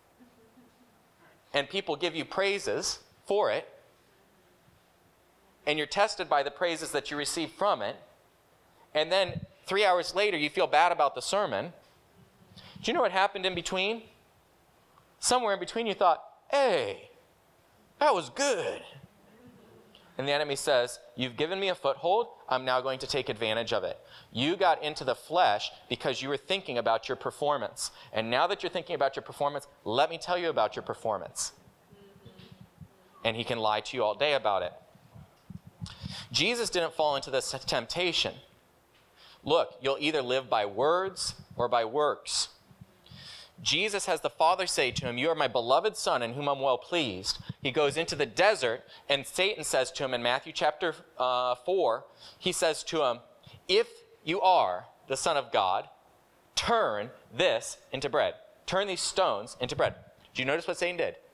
and people give you praises for it, and you're tested by the praises that you receive from it, and then three hours later you feel bad about the sermon, do you know what happened in between? Somewhere in between you thought, hey, that was good. And the enemy says, you've given me a foothold, I'm now going to take advantage of it. You got into the flesh because you were thinking about your performance. And now that you're thinking about your performance, let me tell you about your performance. And he can lie to you all day about it. Jesus didn't fall into this temptation. Look, you'll either live by words or by works. Jesus has the Father say to him, you are my beloved Son in whom I'm well pleased. He goes into the desert, and Satan says to him in Matthew chapter uh, four, he says to him, if you are the Son of God, turn this into bread. Turn these stones into bread. Do you notice what Satan did?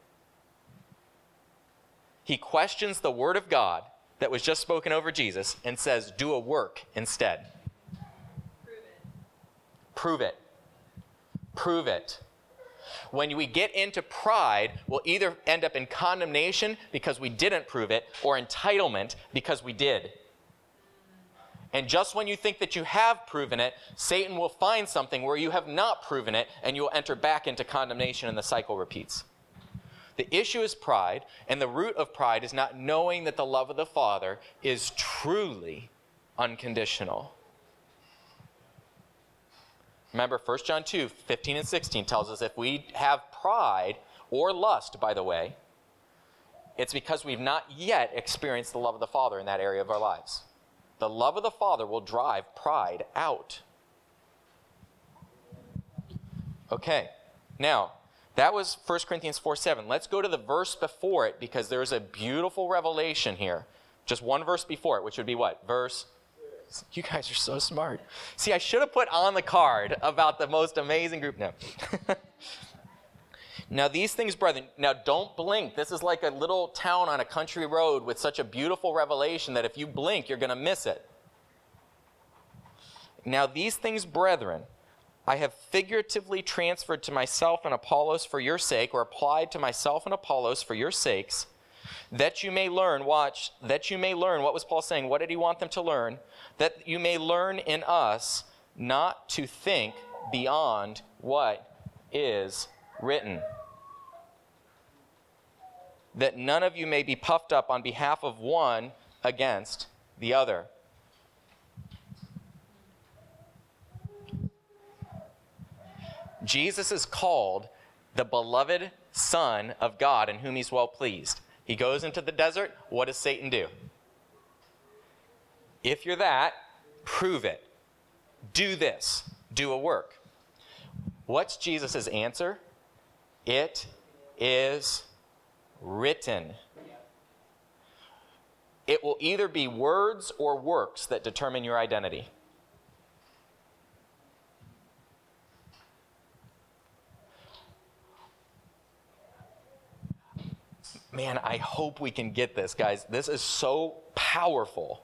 He questions the word of God that was just spoken over Jesus and says, do a work instead. Prove it. Prove it. Prove it. When we get into pride, we'll either end up in condemnation because we didn't prove it, or entitlement because we did. And just when you think that you have proven it, Satan will find something where you have not proven it, and you will enter back into condemnation, and the cycle repeats. The issue is pride, and the root of pride is not knowing that the love of the Father is truly unconditional. Remember, First John two, fifteen and sixteen tells us if we have pride, or lust, by the way, it's because we've not yet experienced the love of the Father in that area of our lives. The love of the Father will drive pride out. Okay, now, that was First Corinthians four seven. Let's go to the verse before it, because there's a beautiful revelation here. Just one verse before it, which would be what? Verse You guys are so smart. See, I should have put on the card about the most amazing group. No. Now, these things, brethren, now don't blink. This is like a little town on a country road with such a beautiful revelation that if you blink, you're going to miss it. Now, these things, brethren, I have figuratively transferred to myself and Apollos for your sake, or applied to myself and Apollos for your sakes, that you may learn, watch, that you may learn, what was Paul saying? What did he want them to learn? That you may learn in us not to think beyond what is written. That none of you may be puffed up on behalf of one against the other. Jesus is called the beloved Son of God in whom he's well pleased. He goes into the desert. What does Satan do? If you're that, prove it. Do this. Do a work. What's Jesus' answer? It is written. It will either be words or works that determine your identity. man, I hope we can get this, guys. This is so powerful.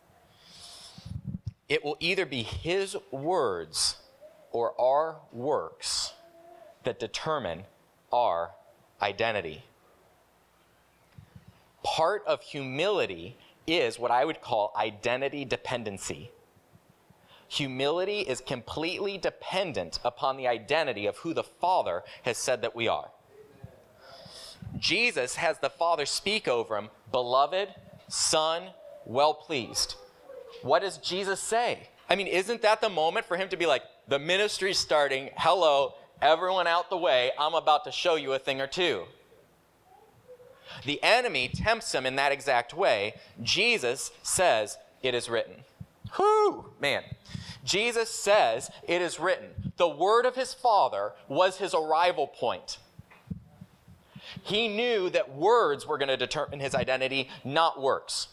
It will either be his words or our works that determine our identity. Part of humility is what I would call identity dependency. Humility is completely dependent upon the identity of who the Father has said that we are. Jesus has the Father speak over him, beloved, Son, well-pleased. What does Jesus say? I mean, isn't that the moment for him to be like, the ministry's starting, hello, everyone out the way, I'm about to show you a thing or two. The enemy tempts him in that exact way. Jesus says, it is written. Whew, man. Jesus says, it is written. The word of his Father was his arrival point. He knew that words were going to determine his identity, not works.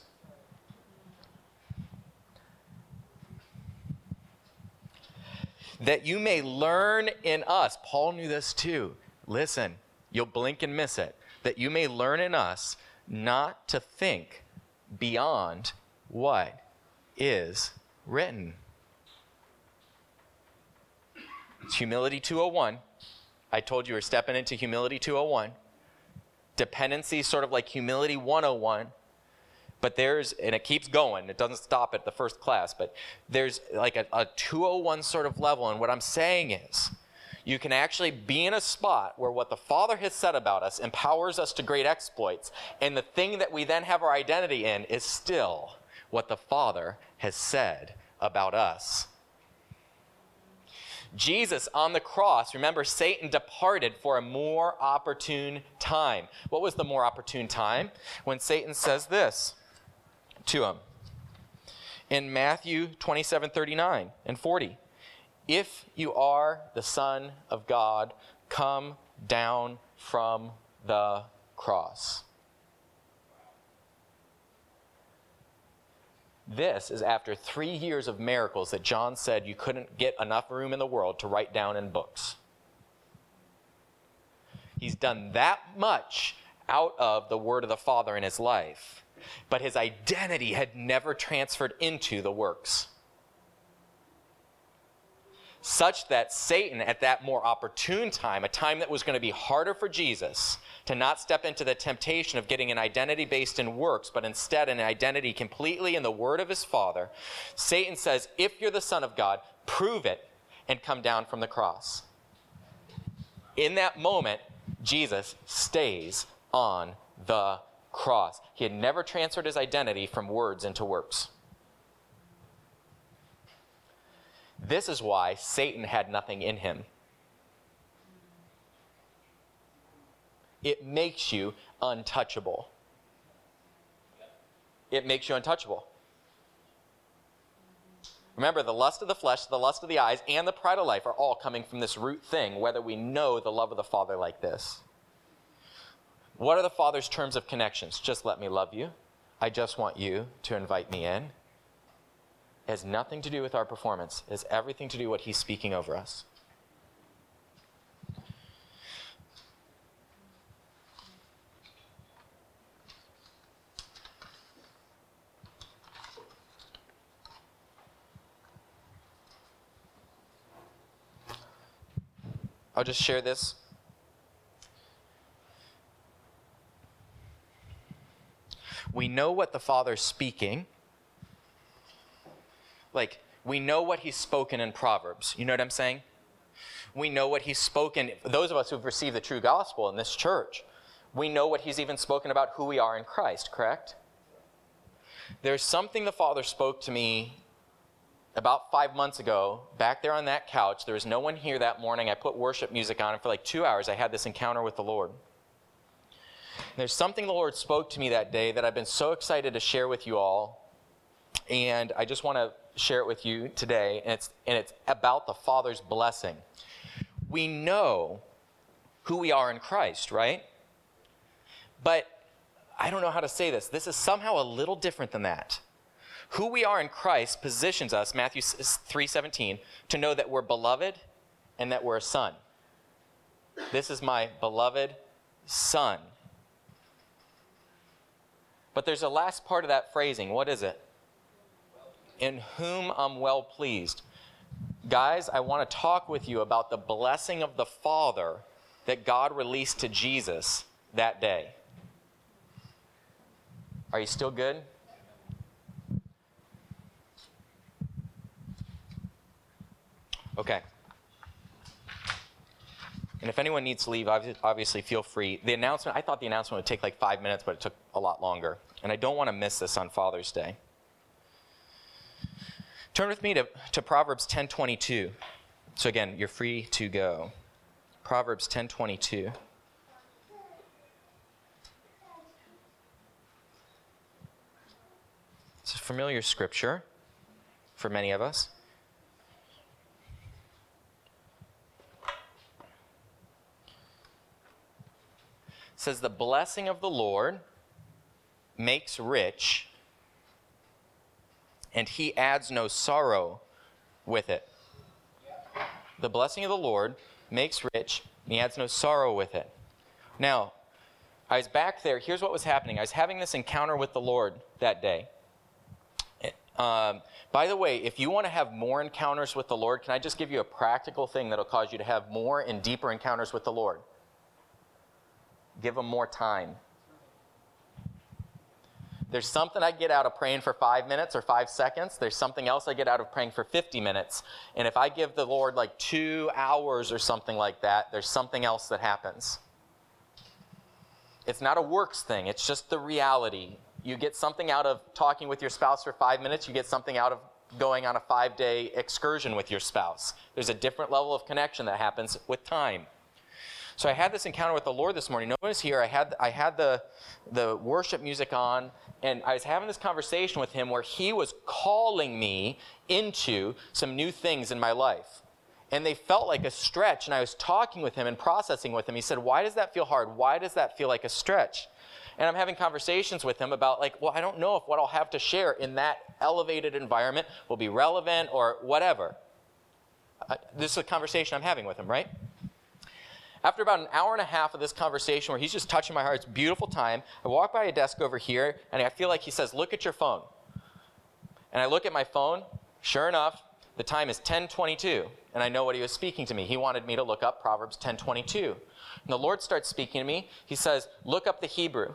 That you may learn in us. Paul knew this too. Listen, you'll blink and miss it. That you may learn in us not to think beyond what is written. It's Humility two oh one. I told you we're stepping into Humility two oh one. Dependency, sort of like Humility one oh one. But there's, and it keeps going, it doesn't stop at the first class, but there's like a, a two oh one sort of level. And what I'm saying is, you can actually be in a spot where what the Father has said about us empowers us to great exploits. And the thing that we then have our identity in is still what the Father has said about us. Jesus on the cross, remember, Satan departed for a more opportune time. What was the more opportune time? When Satan says this to him in Matthew twenty-seven, thirty-nine and forty. If you are the Son of God, come down from the cross. This is after three years of miracles that John said you couldn't get enough room in the world to write down in books. He's done that much out of the word of the Father in his life, but his identity had never transferred into the works. Such that Satan, at that more opportune time, a time that was going to be harder for Jesus, to not step into the temptation of getting an identity based in works, but instead an identity completely in the word of his Father, Satan says, if you're the Son of God, prove it and come down from the cross. In that moment, Jesus stays on the cross. He had never transferred his identity from words into works. This is why Satan had nothing in him. It makes you untouchable. It makes you untouchable. Remember, the lust of the flesh, the lust of the eyes, and the pride of life are all coming from this root thing, whether we know the love of the Father like this. What are the Father's terms of connections? Just let me love you. I just want you to invite me in. It has nothing to do with our performance. It has everything to do with what he's speaking over us. I'll just share this. We know what the Father's speaking. Like, we know what he's spoken in Proverbs. You know what I'm saying? We know what he's spoken. Those of us who've received the true gospel in this church, we know what he's even spoken about who we are in Christ, correct? There's something the Father spoke to me about five months ago, back there on that couch. There was no one here that morning. I put worship music on, and for like two hours I had this encounter with the Lord. There's something the Lord spoke to me that day that I've been so excited to share with you all, and I just want to share it with you today, and it's, and it's about the Father's blessing. We know who we are in Christ, right? But I don't know how to say this. This is somehow a little different than that. Who we are in Christ positions us, Matthew three seventeen, to know that we're beloved and that we're a son. This is my beloved son. But there's a last part of that phrasing. What is it? In whom I'm well pleased. Guys, I want to talk with you about the blessing of the Father that God released to Jesus that day. Are you still good? Okay. And if anyone needs to leave, obviously feel free. The announcement, I thought the announcement would take like five minutes, but it took a lot longer. And I don't want to miss this on Father's Day. Turn with me to, to Proverbs ten twenty-two. So again, you're free to go. Proverbs ten twenty-two. It's a familiar scripture for many of us. It says, the blessing of the Lord makes rich, and he adds no sorrow with it. The blessing of the Lord makes rich, and he adds no sorrow with it. Now, I was back there. Here's what was happening. I was having this encounter with the Lord that day. Um, by the way, if you want to have more encounters with the Lord, can I just give you a practical thing that'll cause you to have more and deeper encounters with the Lord? Give him more time. There's something I get out of praying for five minutes or five seconds. There's something else I get out of praying for fifty minutes. And if I give the Lord like two hours or something like that, there's something else that happens. It's not a works thing. It's just the reality. You get something out of talking with your spouse for five minutes. You get something out of going on a five-day excursion with your spouse. There's a different level of connection that happens with time. So I had this encounter with the Lord this morning. Notice here, I had I had the, the worship music on, and I was having this conversation with him where he was calling me into some new things in my life. And they felt like a stretch, and I was talking with him and processing with him. He said, why does that feel hard? Why does that feel like a stretch? And I'm having conversations with him about like, well, I don't know if what I'll have to share in that elevated environment will be relevant or whatever. Uh, this is a conversation I'm having with him, right? After about an hour and a half of this conversation where he's just touching my heart, it's a beautiful time, I walk by a desk over here, and I feel like he says, look at your phone. And I look at my phone. Sure enough, the time is ten twenty-two, and I know what he was speaking to me. He wanted me to look up Proverbs ten twenty-two. And the Lord starts speaking to me. He says, look up the Hebrew.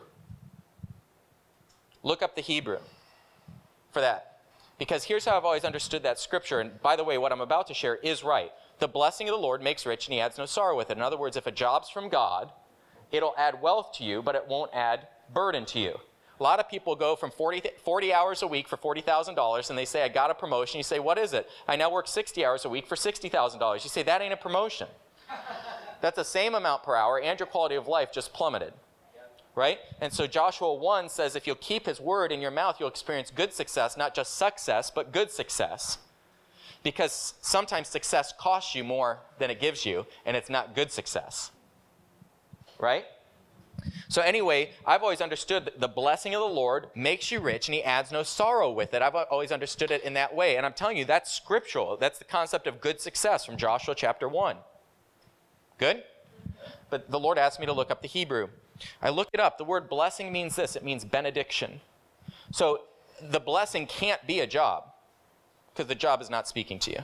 Look up the Hebrew for that. Because here's how I've always understood that scripture. And by the way, what I'm about to share is right. The blessing of the Lord makes rich, and he adds no sorrow with it. In other words, if a job's from God, it'll add wealth to you, but it won't add burden to you. A lot of people go from forty, forty hours a week for forty thousand dollars, and they say, I got a promotion. You say, what is it? I now work sixty hours a week for sixty thousand dollars. You say, that ain't a promotion. That's the same amount per hour, and your quality of life just plummeted. Right? And so Joshua one says, if you'll keep his word in your mouth, you'll experience good success, not just success, but good success. Because sometimes success costs you more than it gives you, and it's not good success. Right? So anyway, I've always understood that the blessing of the Lord makes you rich, and he adds no sorrow with it. I've always understood it in that way. And I'm telling you, that's scriptural. That's the concept of good success from Joshua chapter one. Good? But the Lord asked me to look up the Hebrew. I looked it up. The word blessing means this. It means benediction. So the blessing can't be a job, because the job is not speaking to you.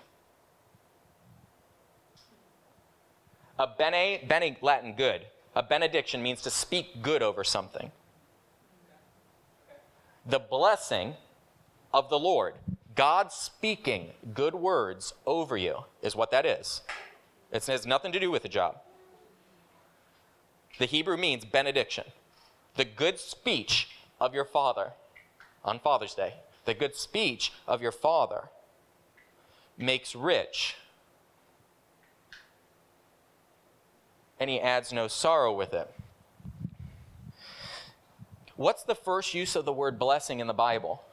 A bene, bene, Latin, good. A benediction means to speak good over something. The blessing of the Lord, God speaking good words over you, is what that is. It has nothing to do with the job. The Hebrew means benediction. The good speech of your Father on Father's Day. The good speech of your Father makes rich, and he adds no sorrow with it. What's the first use of the word blessing in the Bible?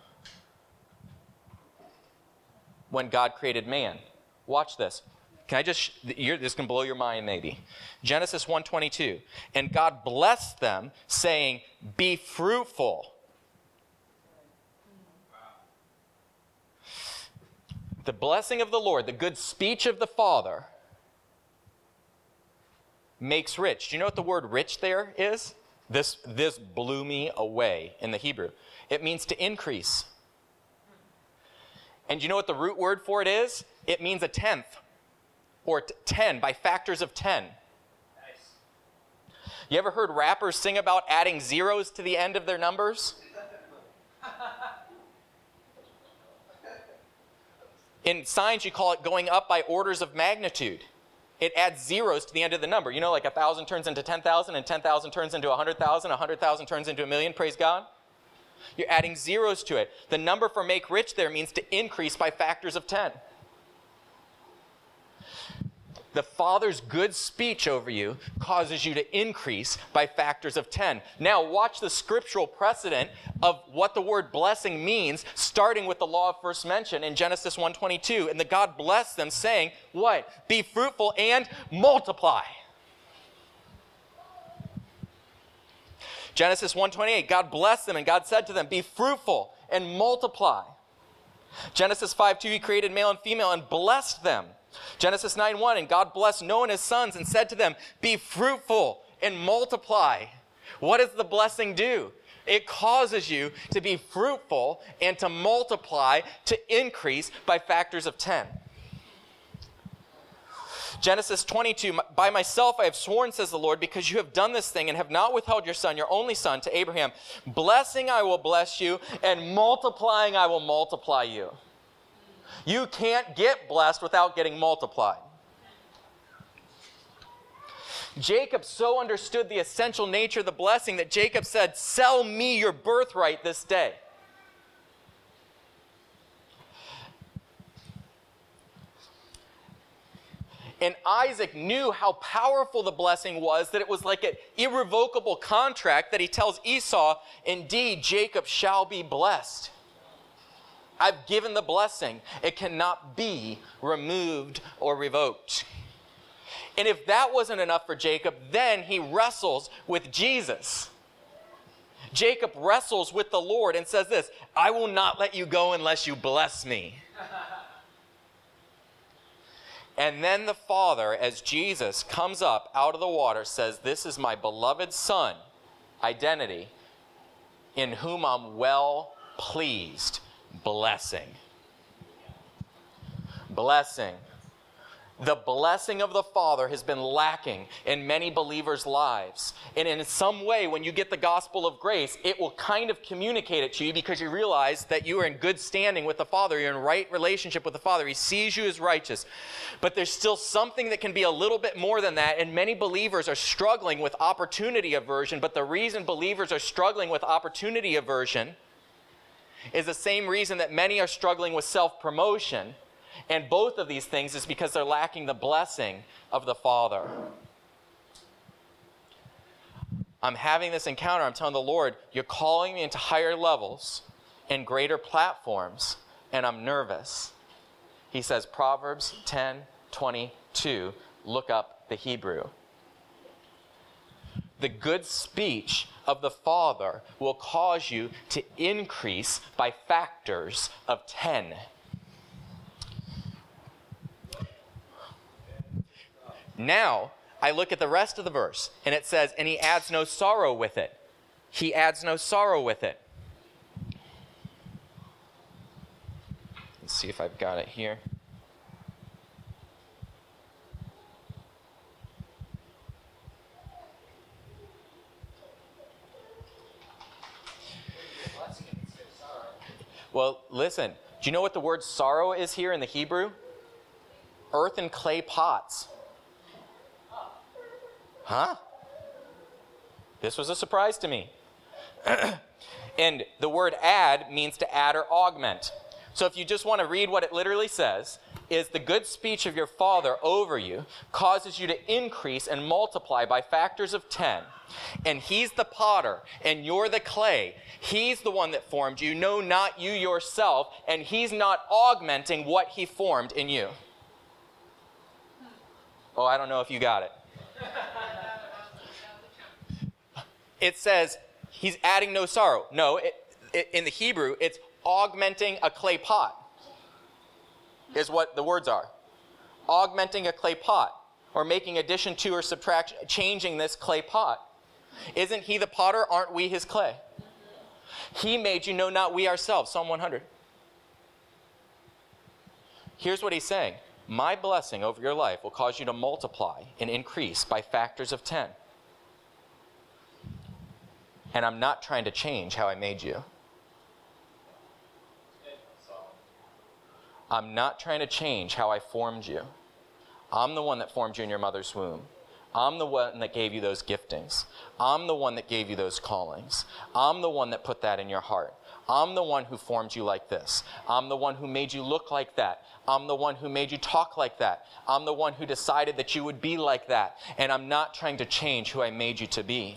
When God created man. Watch this. Can I just, you're, this can blow your mind maybe. Genesis one twenty-two. And God blessed them, saying, be fruitful. The blessing of the Lord, the good speech of the Father, makes rich. Do you know what the word rich there is? This, this blew me away in the Hebrew. It means to increase. And you know what the root word for it is? It means a tenth, or t- ten, by factors of ten. Nice. You ever heard rappers sing about adding zeros to the end of their numbers? In science, you call it going up by orders of magnitude. It adds zeros to the end of the number. You know, like one thousand turns into ten thousand, and ten thousand turns into one hundred thousand, one hundred thousand turns into a million, praise God. You're adding zeros to it. The number for make rich there means to increase by factors of ten. The Father's good speech over you causes you to increase by factors of ten. Now watch the scriptural precedent of what the word blessing means, starting with the law of first mention in Genesis one twenty-two. And the God blessed them, saying, what? Be fruitful and multiply. Genesis one twenty-eight, God blessed them, and God said to them, be fruitful and multiply. Genesis five two, he created male and female and blessed them. Genesis nine one, and God blessed Noah and his sons and said to them, be fruitful and multiply. What does the blessing do? It causes you to be fruitful and to multiply, to increase by factors of ten. Genesis twenty-two, by myself I have sworn, says the Lord, because you have done this thing and have not withheld your son, your only son, to Abraham. Blessing I will bless you, and multiplying I will multiply you. You can't get blessed without getting multiplied. Jacob so understood the essential nature of the blessing that Jacob said, sell me your birthright this day. And Isaac knew how powerful the blessing was, that it was like an irrevocable contract that he tells Esau, indeed, Jacob shall be blessed. I've given the blessing. It cannot be removed or revoked. And if that wasn't enough for Jacob, then he wrestles with Jesus. Jacob wrestles with the Lord and says this, I will not let you go unless you bless me. And then the Father, as Jesus comes up out of the water, says, this is my beloved Son, identity, in whom I'm well pleased. Blessing. Blessing. The blessing of the Father has been lacking in many believers' lives. And in some way, when you get the gospel of grace, it will kind of communicate it to you because you realize that you are in good standing with the Father. You're in right relationship with the Father. He sees you as righteous. But there's still something that can be a little bit more than that. And many believers are struggling with opportunity aversion. But the reason believers are struggling with opportunity aversion is the same reason that many are struggling with self-promotion. And both of these things is because they're lacking the blessing of the Father. I'm having this encounter. I'm telling the Lord, you're calling me into higher levels and greater platforms, and I'm nervous. He says, Proverbs ten twenty-two, look up the Hebrew. The good speech of the Father will cause you to increase by factors of ten. Now, I look at the rest of the verse, and it says, and he adds no sorrow with it. He adds no sorrow with it. Let's see if I've got it here. Well, listen, do you know what the word sorrow is here in the Hebrew? Earth and clay pots. Huh? This was a surprise to me. And the word add means to add or augment. So if you just want to read what it literally says, is the good speech of your Father over you causes you to increase and multiply by factors of ten. And he's the potter, and you're the clay. He's the one that formed you, no, not you yourself, and he's not augmenting what he formed in you. Oh, I don't know if you got it. It says he's adding no sorrow. No, it, it, in the Hebrew, it's augmenting a clay pot is what the words are. Augmenting a clay pot, or making addition to or subtraction, changing this clay pot. Isn't he the potter? Aren't we his clay? He made you, no, not we ourselves. Psalm one hundred. Here's what he's saying. My blessing over your life will cause you to multiply and increase by factors of ten. And I'm not trying to change how I made you. I'm not trying to change how I formed you. I'm the one that formed you in your mother's womb. I'm the one that gave you those giftings. I'm the one that gave you those callings. I'm the one that put that in your heart. I'm the one who formed you like this. I'm the one who made you look like that. I'm the one who made you talk like that. I'm the one who decided that you would be like that. And I'm not trying to change who I made you to be.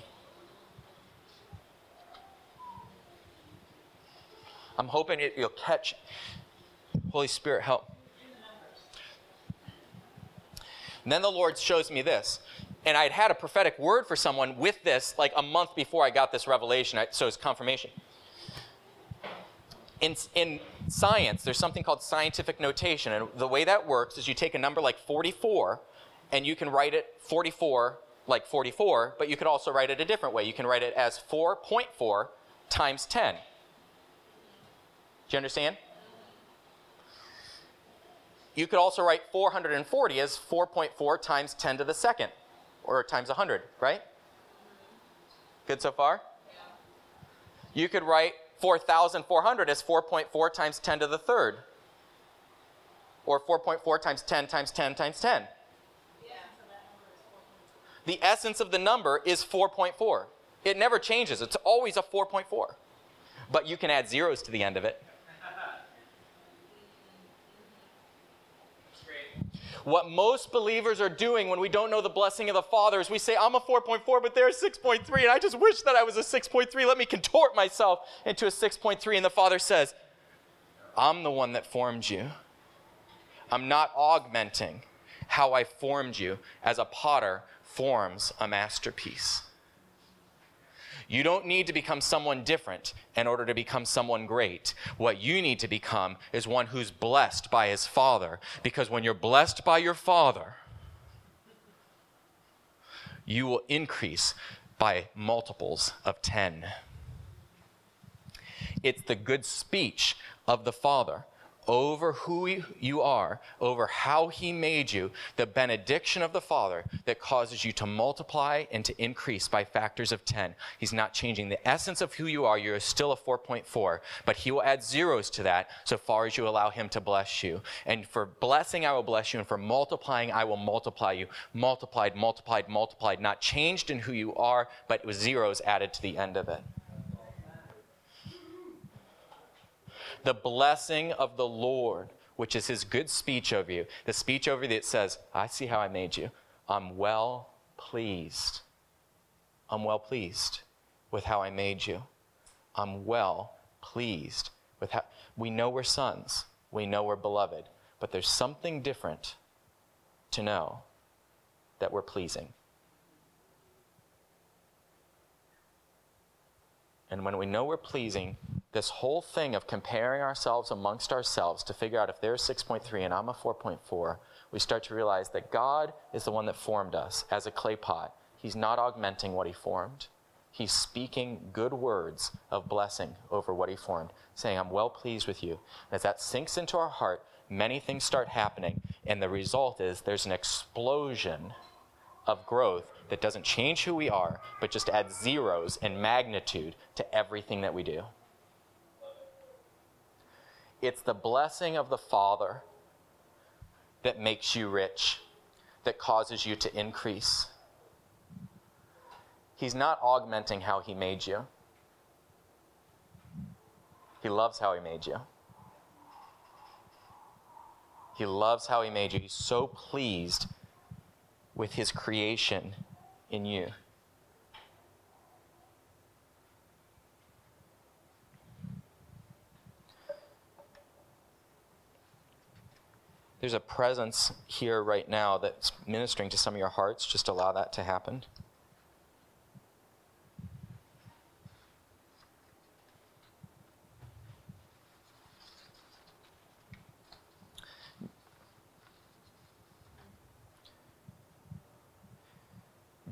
I'm hoping it, you'll catch. Holy Spirit, help. And then the Lord shows me this. And I'd had a prophetic word for someone with this like a month before I got this revelation, so it's confirmation. In, in science, there's something called scientific notation. And the way that works is you take a number like forty-four, and you can write it forty-four like forty-four, but you could also write it a different way. You can write it as four point four times ten. Do you understand? You could also write four hundred forty as four point four times ten to the second, or times one hundred, right? Good so far? Yeah. You could write four thousand four hundred as four point four times ten to the third, or four point four times ten times ten times ten. Yeah, so that number is four point four. The essence of the number is four point four. It never changes. It's always a four point four. But you can add zeros to the end of it. What most believers are doing when we don't know the blessing of the Father is we say, I'm a four point four, but they're a six point three, and I just wish that I was a six point three. Let me contort myself into a six point three. And the Father says, I'm the one that formed you. I'm not augmenting how I formed you as a potter forms a masterpiece. You don't need to become someone different in order to become someone great. What you need to become is one who's blessed by his Father. Because when you're blessed by your Father, you will increase by multiples of ten. It's the good speech of the Father over who you are, over how he made you, the benediction of the Father that causes you to multiply and to increase by factors of ten. He's not changing the essence of who you are. You're still a four point four, but he will add zeros to that so far as you allow him to bless you. And for blessing, I will bless you, and for multiplying, I will multiply you. Multiplied, multiplied, multiplied, not changed in who you are, but it was zeros added to the end of it. The blessing of the Lord, which is his good speech over you, the speech over you that says, I see how I made you. I'm well pleased. I'm well pleased with how I made you. I'm well pleased with how... We know we're sons. We know we're beloved. But there's something different to know that we're pleasing. And when we know we're pleasing, this whole thing of comparing ourselves amongst ourselves to figure out if they're six point three and I'm a four point four, we start to realize that God is the one that formed us as a clay pot. He's not augmenting what he formed. He's speaking good words of blessing over what he formed, saying, I'm well pleased with you. And as that sinks into our heart, many things start happening, and the result is there's an explosion of growth that doesn't change who we are, but just adds zeros and magnitude to everything that we do. It's the blessing of the Father that makes you rich, that causes you to increase. He's not augmenting how he made you. He loves how he made you. He loves how he made you. He's so pleased with his creation in you. There's a presence here right now that's ministering to some of your hearts. Just allow that to happen.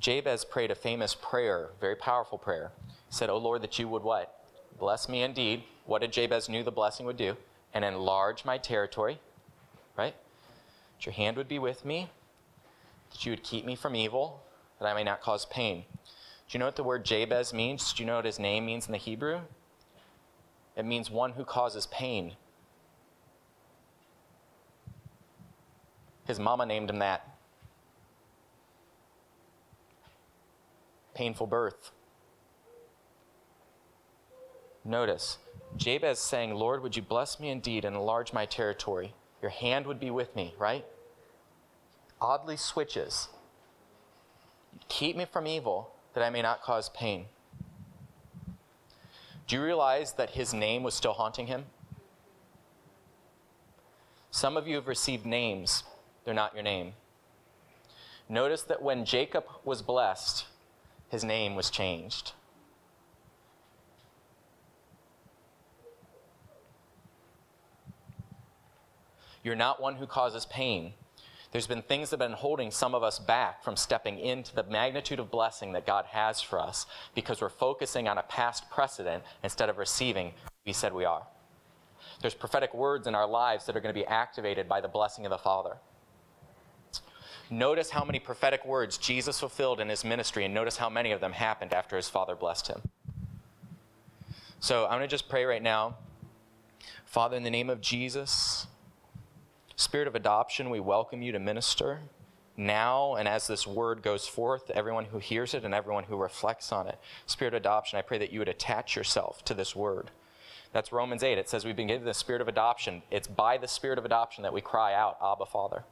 Jabez prayed a famous prayer, very powerful prayer. He said, "Oh Lord, that you would what? Bless me indeed." What did Jabez knew the blessing would do? "And enlarge my territory," right? "That your hand would be with me, that you would keep me from evil, that I may not cause pain." Do you know what the word Jabez means? Do you know what his name means in the Hebrew? It means one who causes pain. His mama named him that. Painful birth. Notice, Jabez saying, "Lord, would you bless me indeed and enlarge my territory? Your hand would be with me," right? Oddly switches. "Keep me from evil, that I may not cause pain." Do you realize that his name was still haunting him? Some of you have received names. They're not your name. Notice that when Jacob was blessed, his name was changed. You're not one who causes pain. There's been things that have been holding some of us back from stepping into the magnitude of blessing that God has for us because we're focusing on a past precedent instead of receiving who He said we are. There's prophetic words in our lives that are going to be activated by the blessing of the Father. Notice how many prophetic words Jesus fulfilled in His ministry, and notice how many of them happened after His Father blessed Him. So I'm going to just pray right now. Father, in the name of Jesus, Spirit of adoption, we welcome you to minister now and as this word goes forth, everyone who hears it and everyone who reflects on it. Spirit of adoption, I pray that you would attach yourself to this word. That's Romans eight. It says we've been given the spirit of adoption. It's by the spirit of adoption that we cry out, Abba, Father.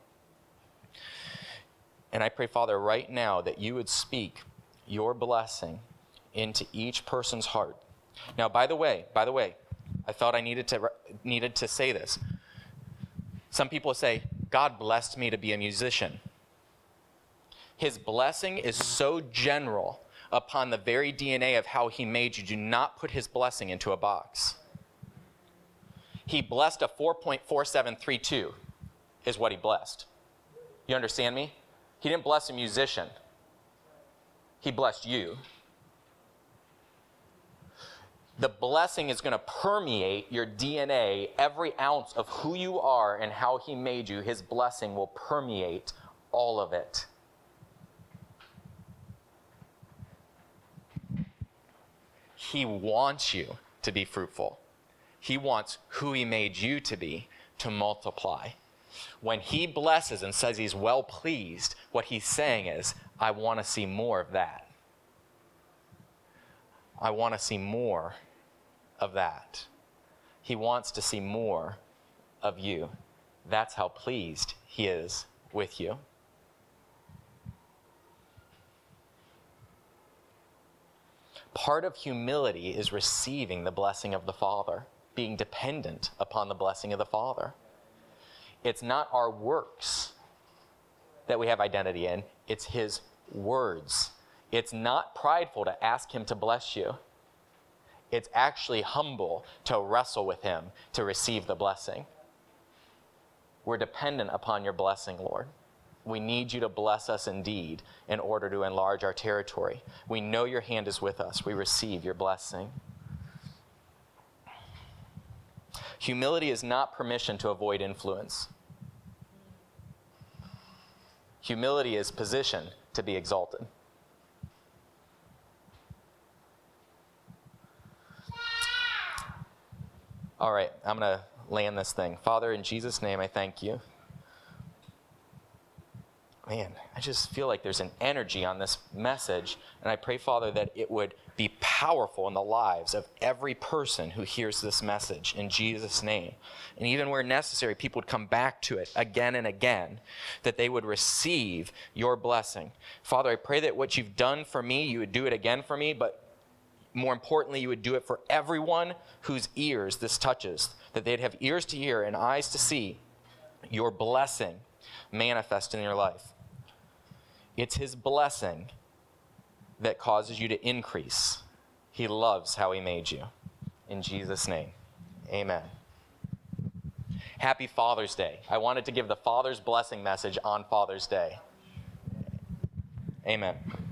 And I pray, Father, right now that you would speak your blessing into each person's heart. Now, by the way, by the way, I thought I needed to needed to say this. Some people say, God blessed me to be a musician. His blessing is so general upon the very D N A of how he made you. Do not put his blessing into a box. He blessed a four point four seven three two is what he blessed. You understand me? He didn't bless a musician. He blessed you. The blessing is going to permeate your D N A, every ounce of who you are and how he made you. His blessing will permeate all of it. He wants you to be fruitful. He wants who he made you to be to multiply. When he blesses and says he's well pleased, what he's saying is, I want to see more of that. I want to see more of that. He wants to see more of you. That's how pleased he is with you. Part of humility is receiving the blessing of the Father, being dependent upon the blessing of the Father. It's not our works that we have identity in, it's his words. It's not prideful to ask him to bless you. It's actually humble to wrestle with him to receive the blessing. We're dependent upon your blessing, Lord. We need you to bless us indeed in order to enlarge our territory. We know your hand is with us. We receive your blessing. Humility is not permission to avoid influence. Humility is position to be exalted. All right, I'm going to land this thing. Father, in Jesus' name, I thank you. Man, I just feel like there's an energy on this message, and I pray, Father, that it would be powerful in the lives of every person who hears this message in Jesus' name. And even where necessary, people would come back to it again and again, that they would receive your blessing. Father, I pray that what you've done for me, you would do it again for me, but more importantly, you would do it for everyone whose ears this touches, that they'd have ears to hear and eyes to see your blessing manifest in your life. It's his blessing that causes you to increase. He loves how he made you. In Jesus' name, amen. Happy Father's Day. I wanted to give the Father's blessing message on Father's Day. Amen.